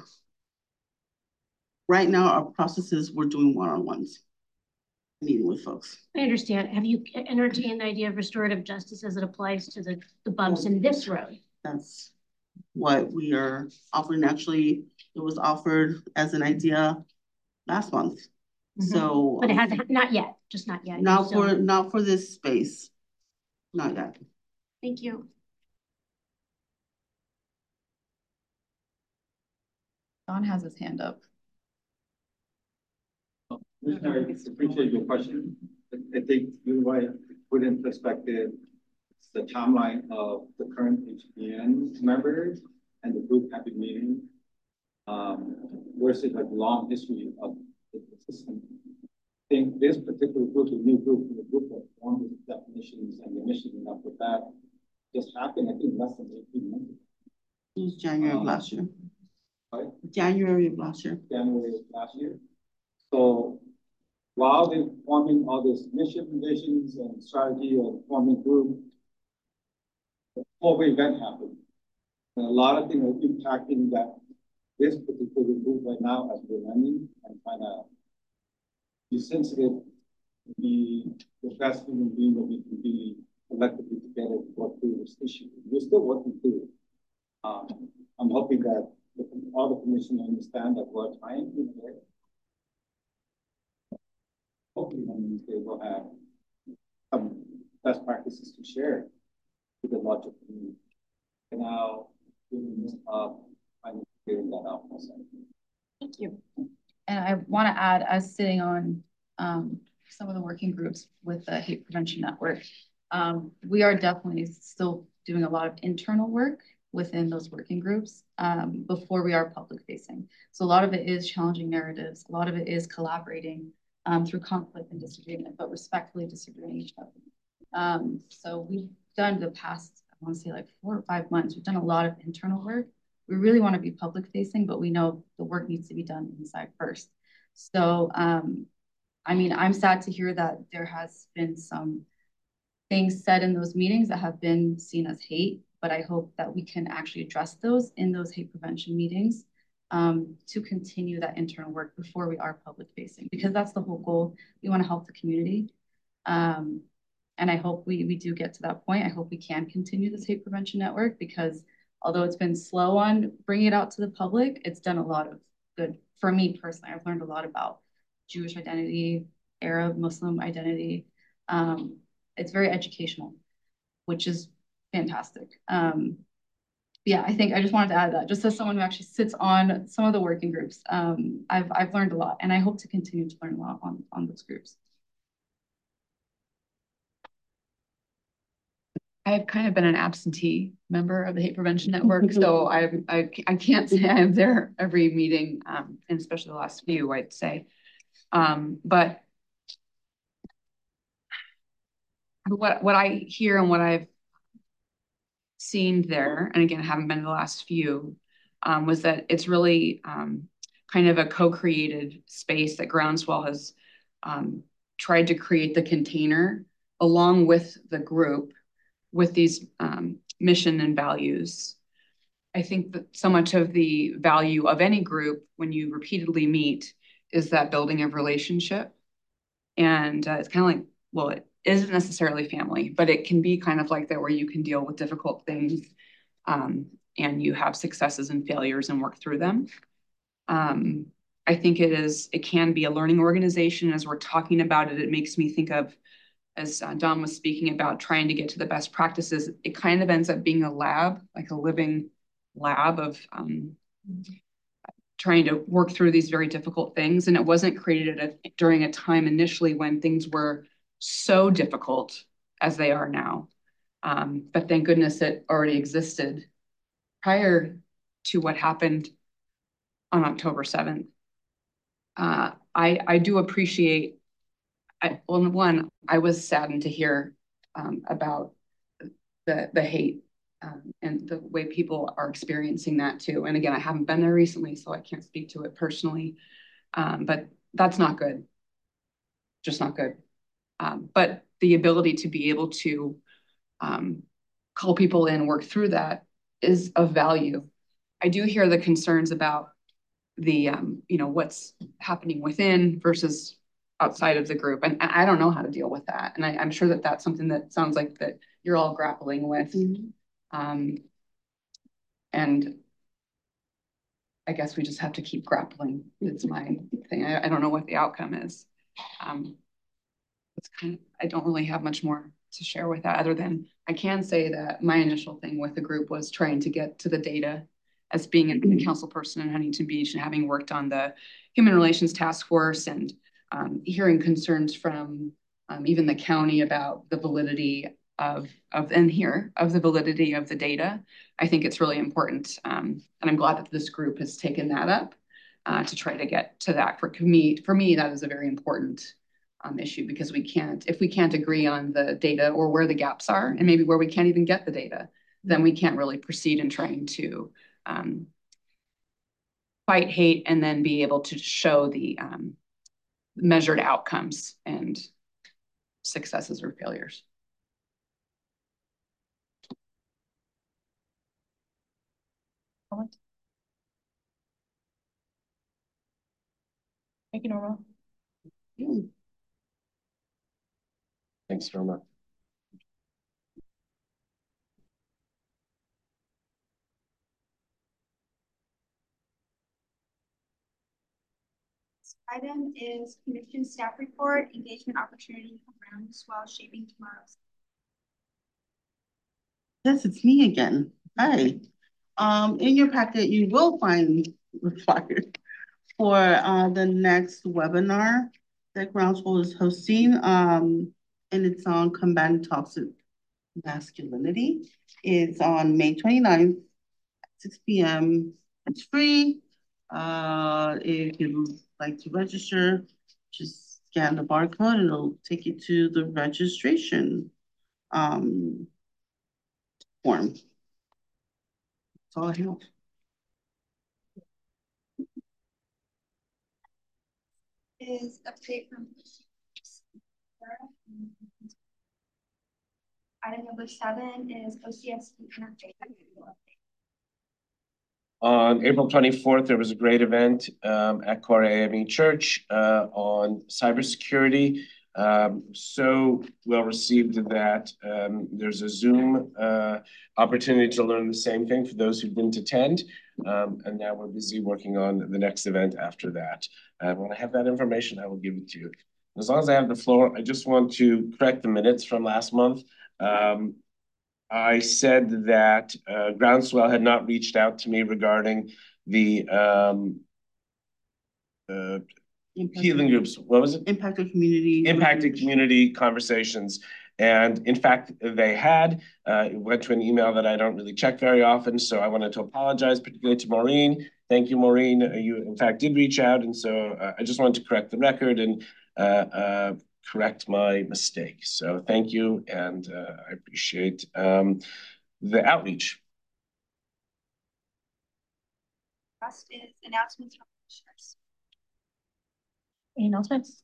right now our processes, we're doing one-on-ones, meeting with folks. I understand. Have you entertained the idea of restorative justice as it applies to the bumps in this road? That's what we are offering. Actually, it was offered as an idea last month. Mm-hmm. So, but it hasn't, not yet, just not yet. Not for this space, not yet. Thank you. Don has his hand up. I appreciate your question. I think you might put in perspective the timeline of the current HPN members and the group have been meeting versus like long history of the system. I think this particular group, the new group, the group that formed the definitions and the mission and after that just happened, I think, less than 18 months. It was January of last year. Right? January of last year. January of last year. So while they're forming all these mission, visions, and strategy of forming group, the COVID event happened. And a lot of things are impacting this particular group right now as we're running and trying to be sensitive, be the best human being that we can be collectively together to work through this issue. We're still working through it. I'm hoping that all the commission understand that we're trying to do it. Hopefully, they will have some best practices to share with the larger community. And now, I'm figuring that out myself. Thank you. And I want to add, as sitting on some of the working groups with the Hate Prevention Network, we are definitely still doing a lot of internal work within those working groups before we are public facing. So a lot of it is challenging narratives. A lot of it is collaborating through conflict and disagreement, but respectfully disagreeing each other. So we've done the past, I want to say like 4 or 5 months, we've done a lot of internal work. We really want to be public facing, but we know the work needs to be done inside first. So, I mean, I'm sad to hear that there has been some things said in those meetings that have been seen as hate, but I hope that we can actually address those in those hate prevention meetings to continue that internal work before we are public facing, because that's the whole goal. We want to help the community. And I hope we do get to that point. I hope we can continue this hate prevention network, because although it's been slow on bringing it out to the public, it's done a lot of good for me personally. I've learned a lot about Jewish identity, Arab, Muslim identity. It's very educational, which is fantastic. Yeah, I think I just wanted to add that, just as someone who actually sits on some of the working groups, I've learned a lot, and I hope to continue to learn a lot on those groups. I've kind of been an absentee member of the Hate Prevention Network, so I can't say I'm there every meeting, and especially the last few, I'd say. But what I hear and what I've seen there, and again, I haven't been to the last few, was that it's really kind of a co-created space that Groundswell has tried to create the container along with the group with these mission and values. I think that so much of the value of any group when you repeatedly meet is that building of relationship. And it's kind of like, well, it isn't necessarily family, but it can be kind of like that where you can deal with difficult things and you have successes and failures and work through them. I think it can be a learning organization. As we're talking about it, it makes me think of, as Don was speaking about trying to get to the best practices, it kind of ends up being a lab, like a living lab of trying to work through these very difficult things. And it wasn't created during a time initially when things were so difficult as they are now. But thank goodness it already existed prior to what happened on October 7th. I do appreciate, one, I was saddened to hear about the hate and the way people are experiencing that too. And again, I haven't been there recently, so I can't speak to it personally, but that's not good, just not good. But the ability to be able to call people in, work through that is of value. I do hear the concerns about the, what's happening within versus outside of the group. And I don't know how to deal with that. And I'm sure that that's something that sounds like that you're all grappling with. And I guess we just have to keep grappling. It's my thing. I don't know what the outcome is. It's kind of, I don't really have much more to share with that other than I can say that my initial thing with the group was trying to get to the data as being a council person in Huntington Beach and having worked on the Human Relations Task Force and hearing concerns from even the county about the validity of the validity of the data. I think it's really important. And I'm glad that this group has taken that up to try to get to that. For me, that is a very important issue, because if we can't agree on the data or where the gaps are, and maybe where we can't even get the data, then we can't really proceed in trying to fight hate and then be able to show the measured outcomes and successes or failures. Thank you, Norma. Thanks, Norma. Item is Commission Staff Report, Engagement Opportunity Groundswell Shaping Tomorrow's. Yes, it's me again. Hi. In your packet, you will find the flyer for the next webinar that Groundswell is hosting. And it's on combating toxic masculinity. It's on May 29th, 6 p.m. It's free. If you'd like to register, just scan the barcode and it'll take you to the registration form. That's all I have. Is update from item number 7 is OCSD interface. On April 24th, there was a great event at Core AME Church on cybersecurity. So well received that there's a Zoom opportunity to learn the same thing for those who didn't attend. And now we're busy working on the next event after that. When I have that information, I will give it to you. As long as I have the floor, I just want to correct the minutes from last month. I said that Groundswell had not reached out to me regarding the healing groups. What was it? Impacted community conversations. And in fact, they had. It went to an email that I don't really check very often. So I wanted to apologize, particularly to Maureen. Thank you, Maureen. You, in fact, did reach out. And so I just wanted to correct the record and correct my mistake. So thank you, and I appreciate the outreach. Last is announcements from commissioners. Any announcements?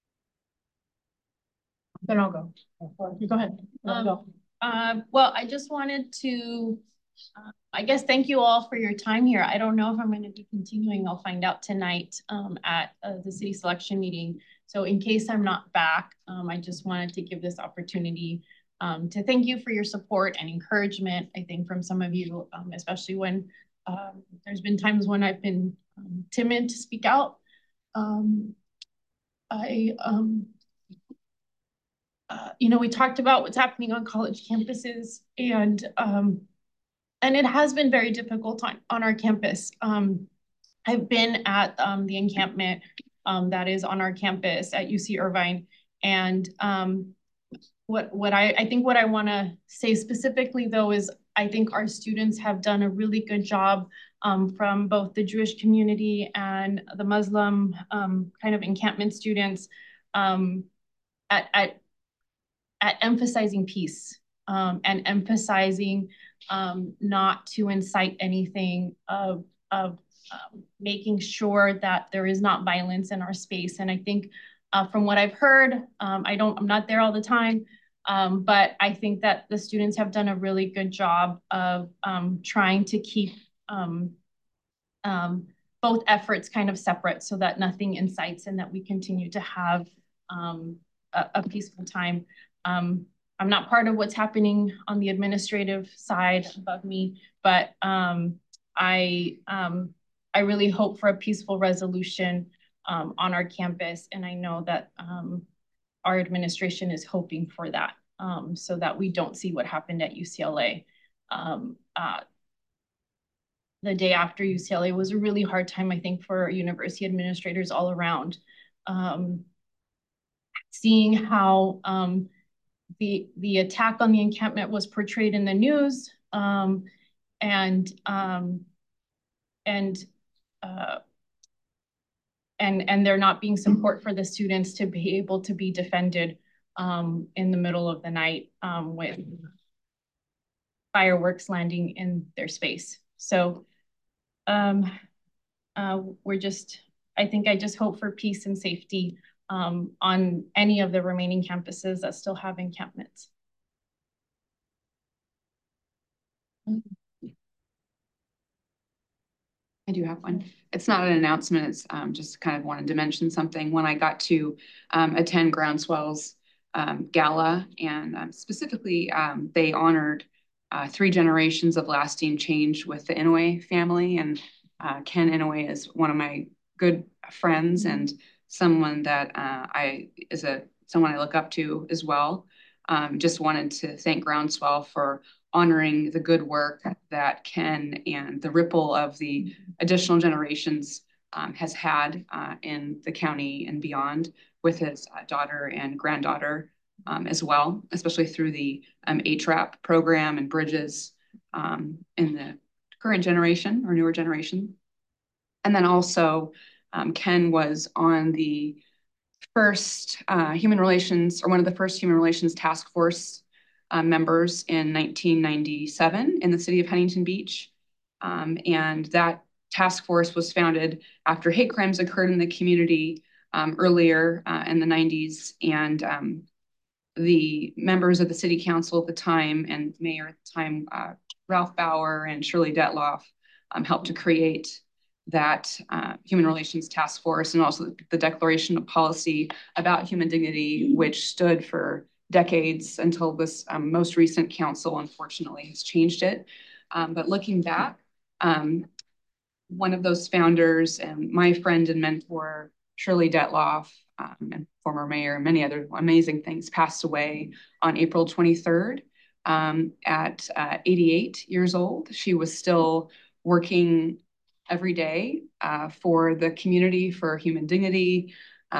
Then I'll go. You go ahead. Well, I just wanted to, I guess, thank you all for your time here. I don't know if I'm going to be continuing. I'll find out tonight at the city selection meeting. So in case I'm not back, I just wanted to give this opportunity to thank you for your support and encouragement, I think, from some of you, especially when there's been times when I've been timid to speak out. You know, we talked about what's happening on college campuses, and it has been very difficult on our campus. I've been at the encampment that is on our campus at UC Irvine, and what I think what I want to say specifically though is I think our students have done a really good job from both the Jewish community and the Muslim kind of encampment students at emphasizing peace and emphasizing not to incite anything of making sure that there is not violence in our space. And I think from what I've heard, I'm not there all the time, but I think that the students have done a really good job of trying to keep both efforts kind of separate so that nothing incites and that we continue to have a peaceful time. I'm not part of what's happening on the administrative side above me, but I really hope for a peaceful resolution on our campus. And I know that our administration is hoping for that so that we don't see what happened at UCLA. The day after UCLA was a really hard time, I think, for university administrators all around. Seeing how the attack on the encampment was portrayed in the news, and there not being support for the students to be able to be defended in the middle of the night with fireworks landing in their space. So I think I just hope for peace and safety on any of the remaining campuses that still have encampments. I do have one. It's not an announcement. It's just kind of wanted to mention something. When I got to attend Groundswell's gala, and specifically they honored 3 generations of lasting change with the Inouye family. And Ken Inouye is one of my good friends and someone that someone I look up to as well. Just wanted to thank Groundswell for honoring the good work that Ken and the ripple of the additional generations has had in the county and beyond with his daughter and granddaughter as well, especially through the HRAP program and bridges in the current generation or newer generation. And then also Ken was on the first human relations, or one of the first human relations task force members in 1997 in the city of Huntington Beach. And that task force was founded after hate crimes occurred in the community earlier in the 90s. And the members of the city council at the time and mayor at the time, Ralph Bauer and Shirley Detloff, helped to create that human relations task force, and also the declaration of policy about human dignity, which stood for decades until this most recent council, unfortunately, has changed it. But looking back, one of those founders and my friend and mentor, Shirley Detloff, and former mayor, and many other amazing things, passed away on April 23rd at 88 years old. She was still working every day for the community, for human dignity,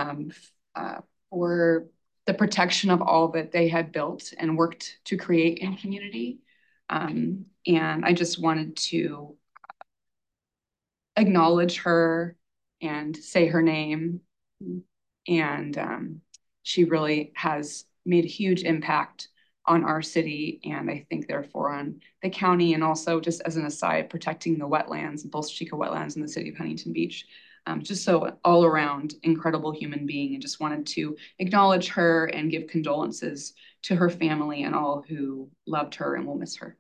for the protection of all that they had built and worked to create in community. And I just wanted to acknowledge her and say her name. And she really has made a huge impact on our city, and I think therefore on the county, and also, just as an aside, protecting the wetlands, Bolsa Chica wetlands in the city of Huntington Beach. Just so all around incredible human being, and just wanted to acknowledge her and give condolences to her family and all who loved her and will miss her.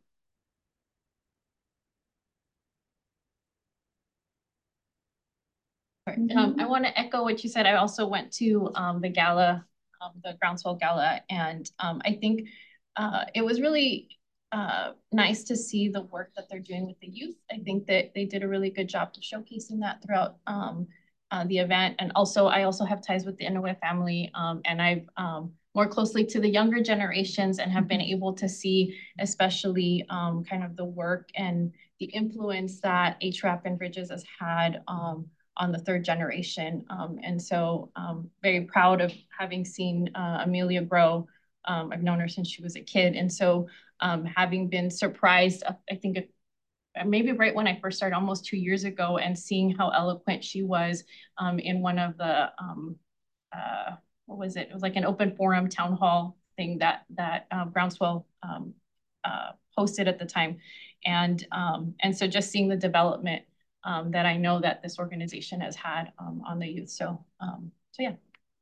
I want to echo what you said. I also went to the gala, the Groundswell Gala, and I think it was really nice to see the work that they're doing with the youth. I think that they did a really good job of showcasing that throughout the event. And also, I also have ties with the Inouye family, and I've more closely to the younger generations, and have been able to see, especially kind of the work and the influence that HRAP and Bridges has had on the third generation. And so very proud of having seen Amelia grow. I've known her since she was a kid. And so having been surprised, I think maybe right when I first started almost 2 years ago, and seeing how eloquent she was in one of the, what was it? It was like an open forum town hall thing that Groundswell hosted at the time. And so just seeing the development that I know that this organization has had on the youth. So yeah.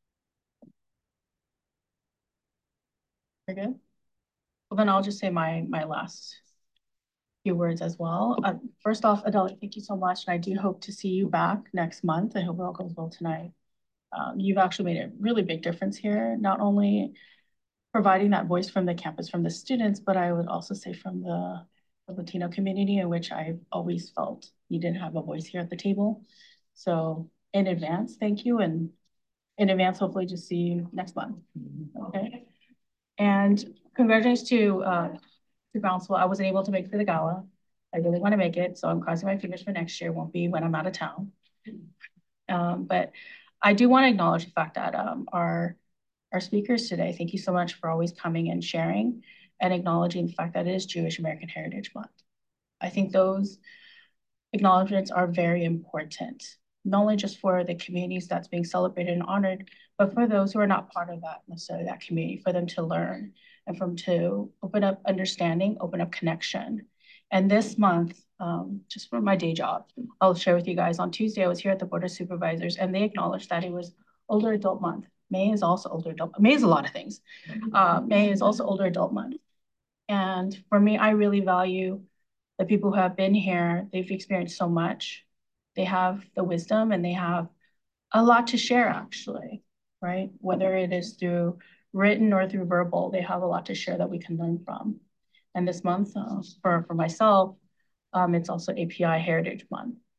Very good. Well, then I'll just say my last few words as well. First off, Adela, thank you so much. And I do hope to see you back next month. I hope it all goes well tonight. You've actually made a really big difference here, not only providing that voice from the campus, from the students, but I would also say from the Latino community, in which I've always felt you didn't have a voice here at the table. So in advance, thank you. And in advance, hopefully just see you next month. Okay. And congratulations to Groundswell. I wasn't able to make it for the gala. I really want to make it, so I'm crossing my fingers for next year. It won't be when I'm out of town. But I do want to acknowledge the fact that our speakers today, thank you so much for always coming and sharing and acknowledging the fact that it is Jewish American Heritage Month. I think those acknowledgements are very important, not only just for the communities that's being celebrated and honored, but for those who are not part of that, necessarily that community, for them to learn and for them to open up understanding, open up connection. And this month, just for my day job, I'll share with you guys, on Tuesday, I was here at the Board of Supervisors, and they acknowledged that it was Older Adult Month. May is also Older Adult. May is a lot of things. May is also Older Adult Month. And for me, I really value the people who have been here. They've experienced so much. They have the wisdom, and they have a lot to share, actually, right? Whether it is through written or through verbal, they have a lot to share that we can learn from. And this month, for myself, it's also API Heritage Month.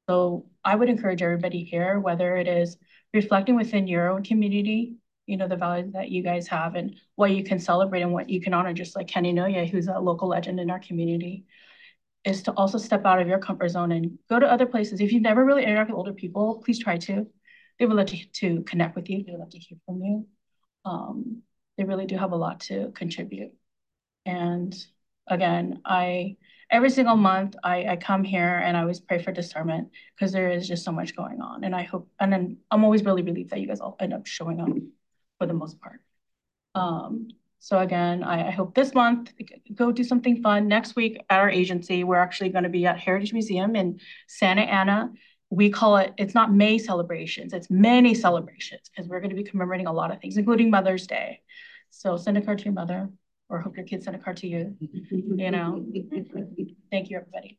So I would encourage everybody here, whether it is reflecting within your own community, you know, the values that you guys have and what you can celebrate and what you can honor, just like Kenny Noye, who's a local legend in our community, is to also step out of your comfort zone and go to other places. If you've never really interacted with older people, please try to. They would love to connect with you. They would love to hear from you. They really do have a lot to contribute. And again, every single month I come here and I always pray for discernment because there is just so much going on. And I hope, and then I'm always really relieved that you guys all end up showing up for the most part. So again, I hope this month, go do something fun. Next week at our agency, we're actually going to be at Heritage Museum in Santa Ana. We call it, it's not May celebrations, it's many celebrations because we're going to be commemorating a lot of things, including Mother's Day. So send a card to your mother or hope your kids send a card to you, you know. Thank you, everybody.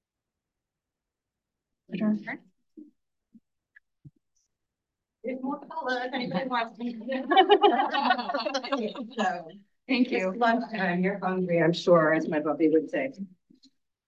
There's more color if anybody wants. Thank you. It's lunchtime, you're hungry, I'm sure, as my puppy would say.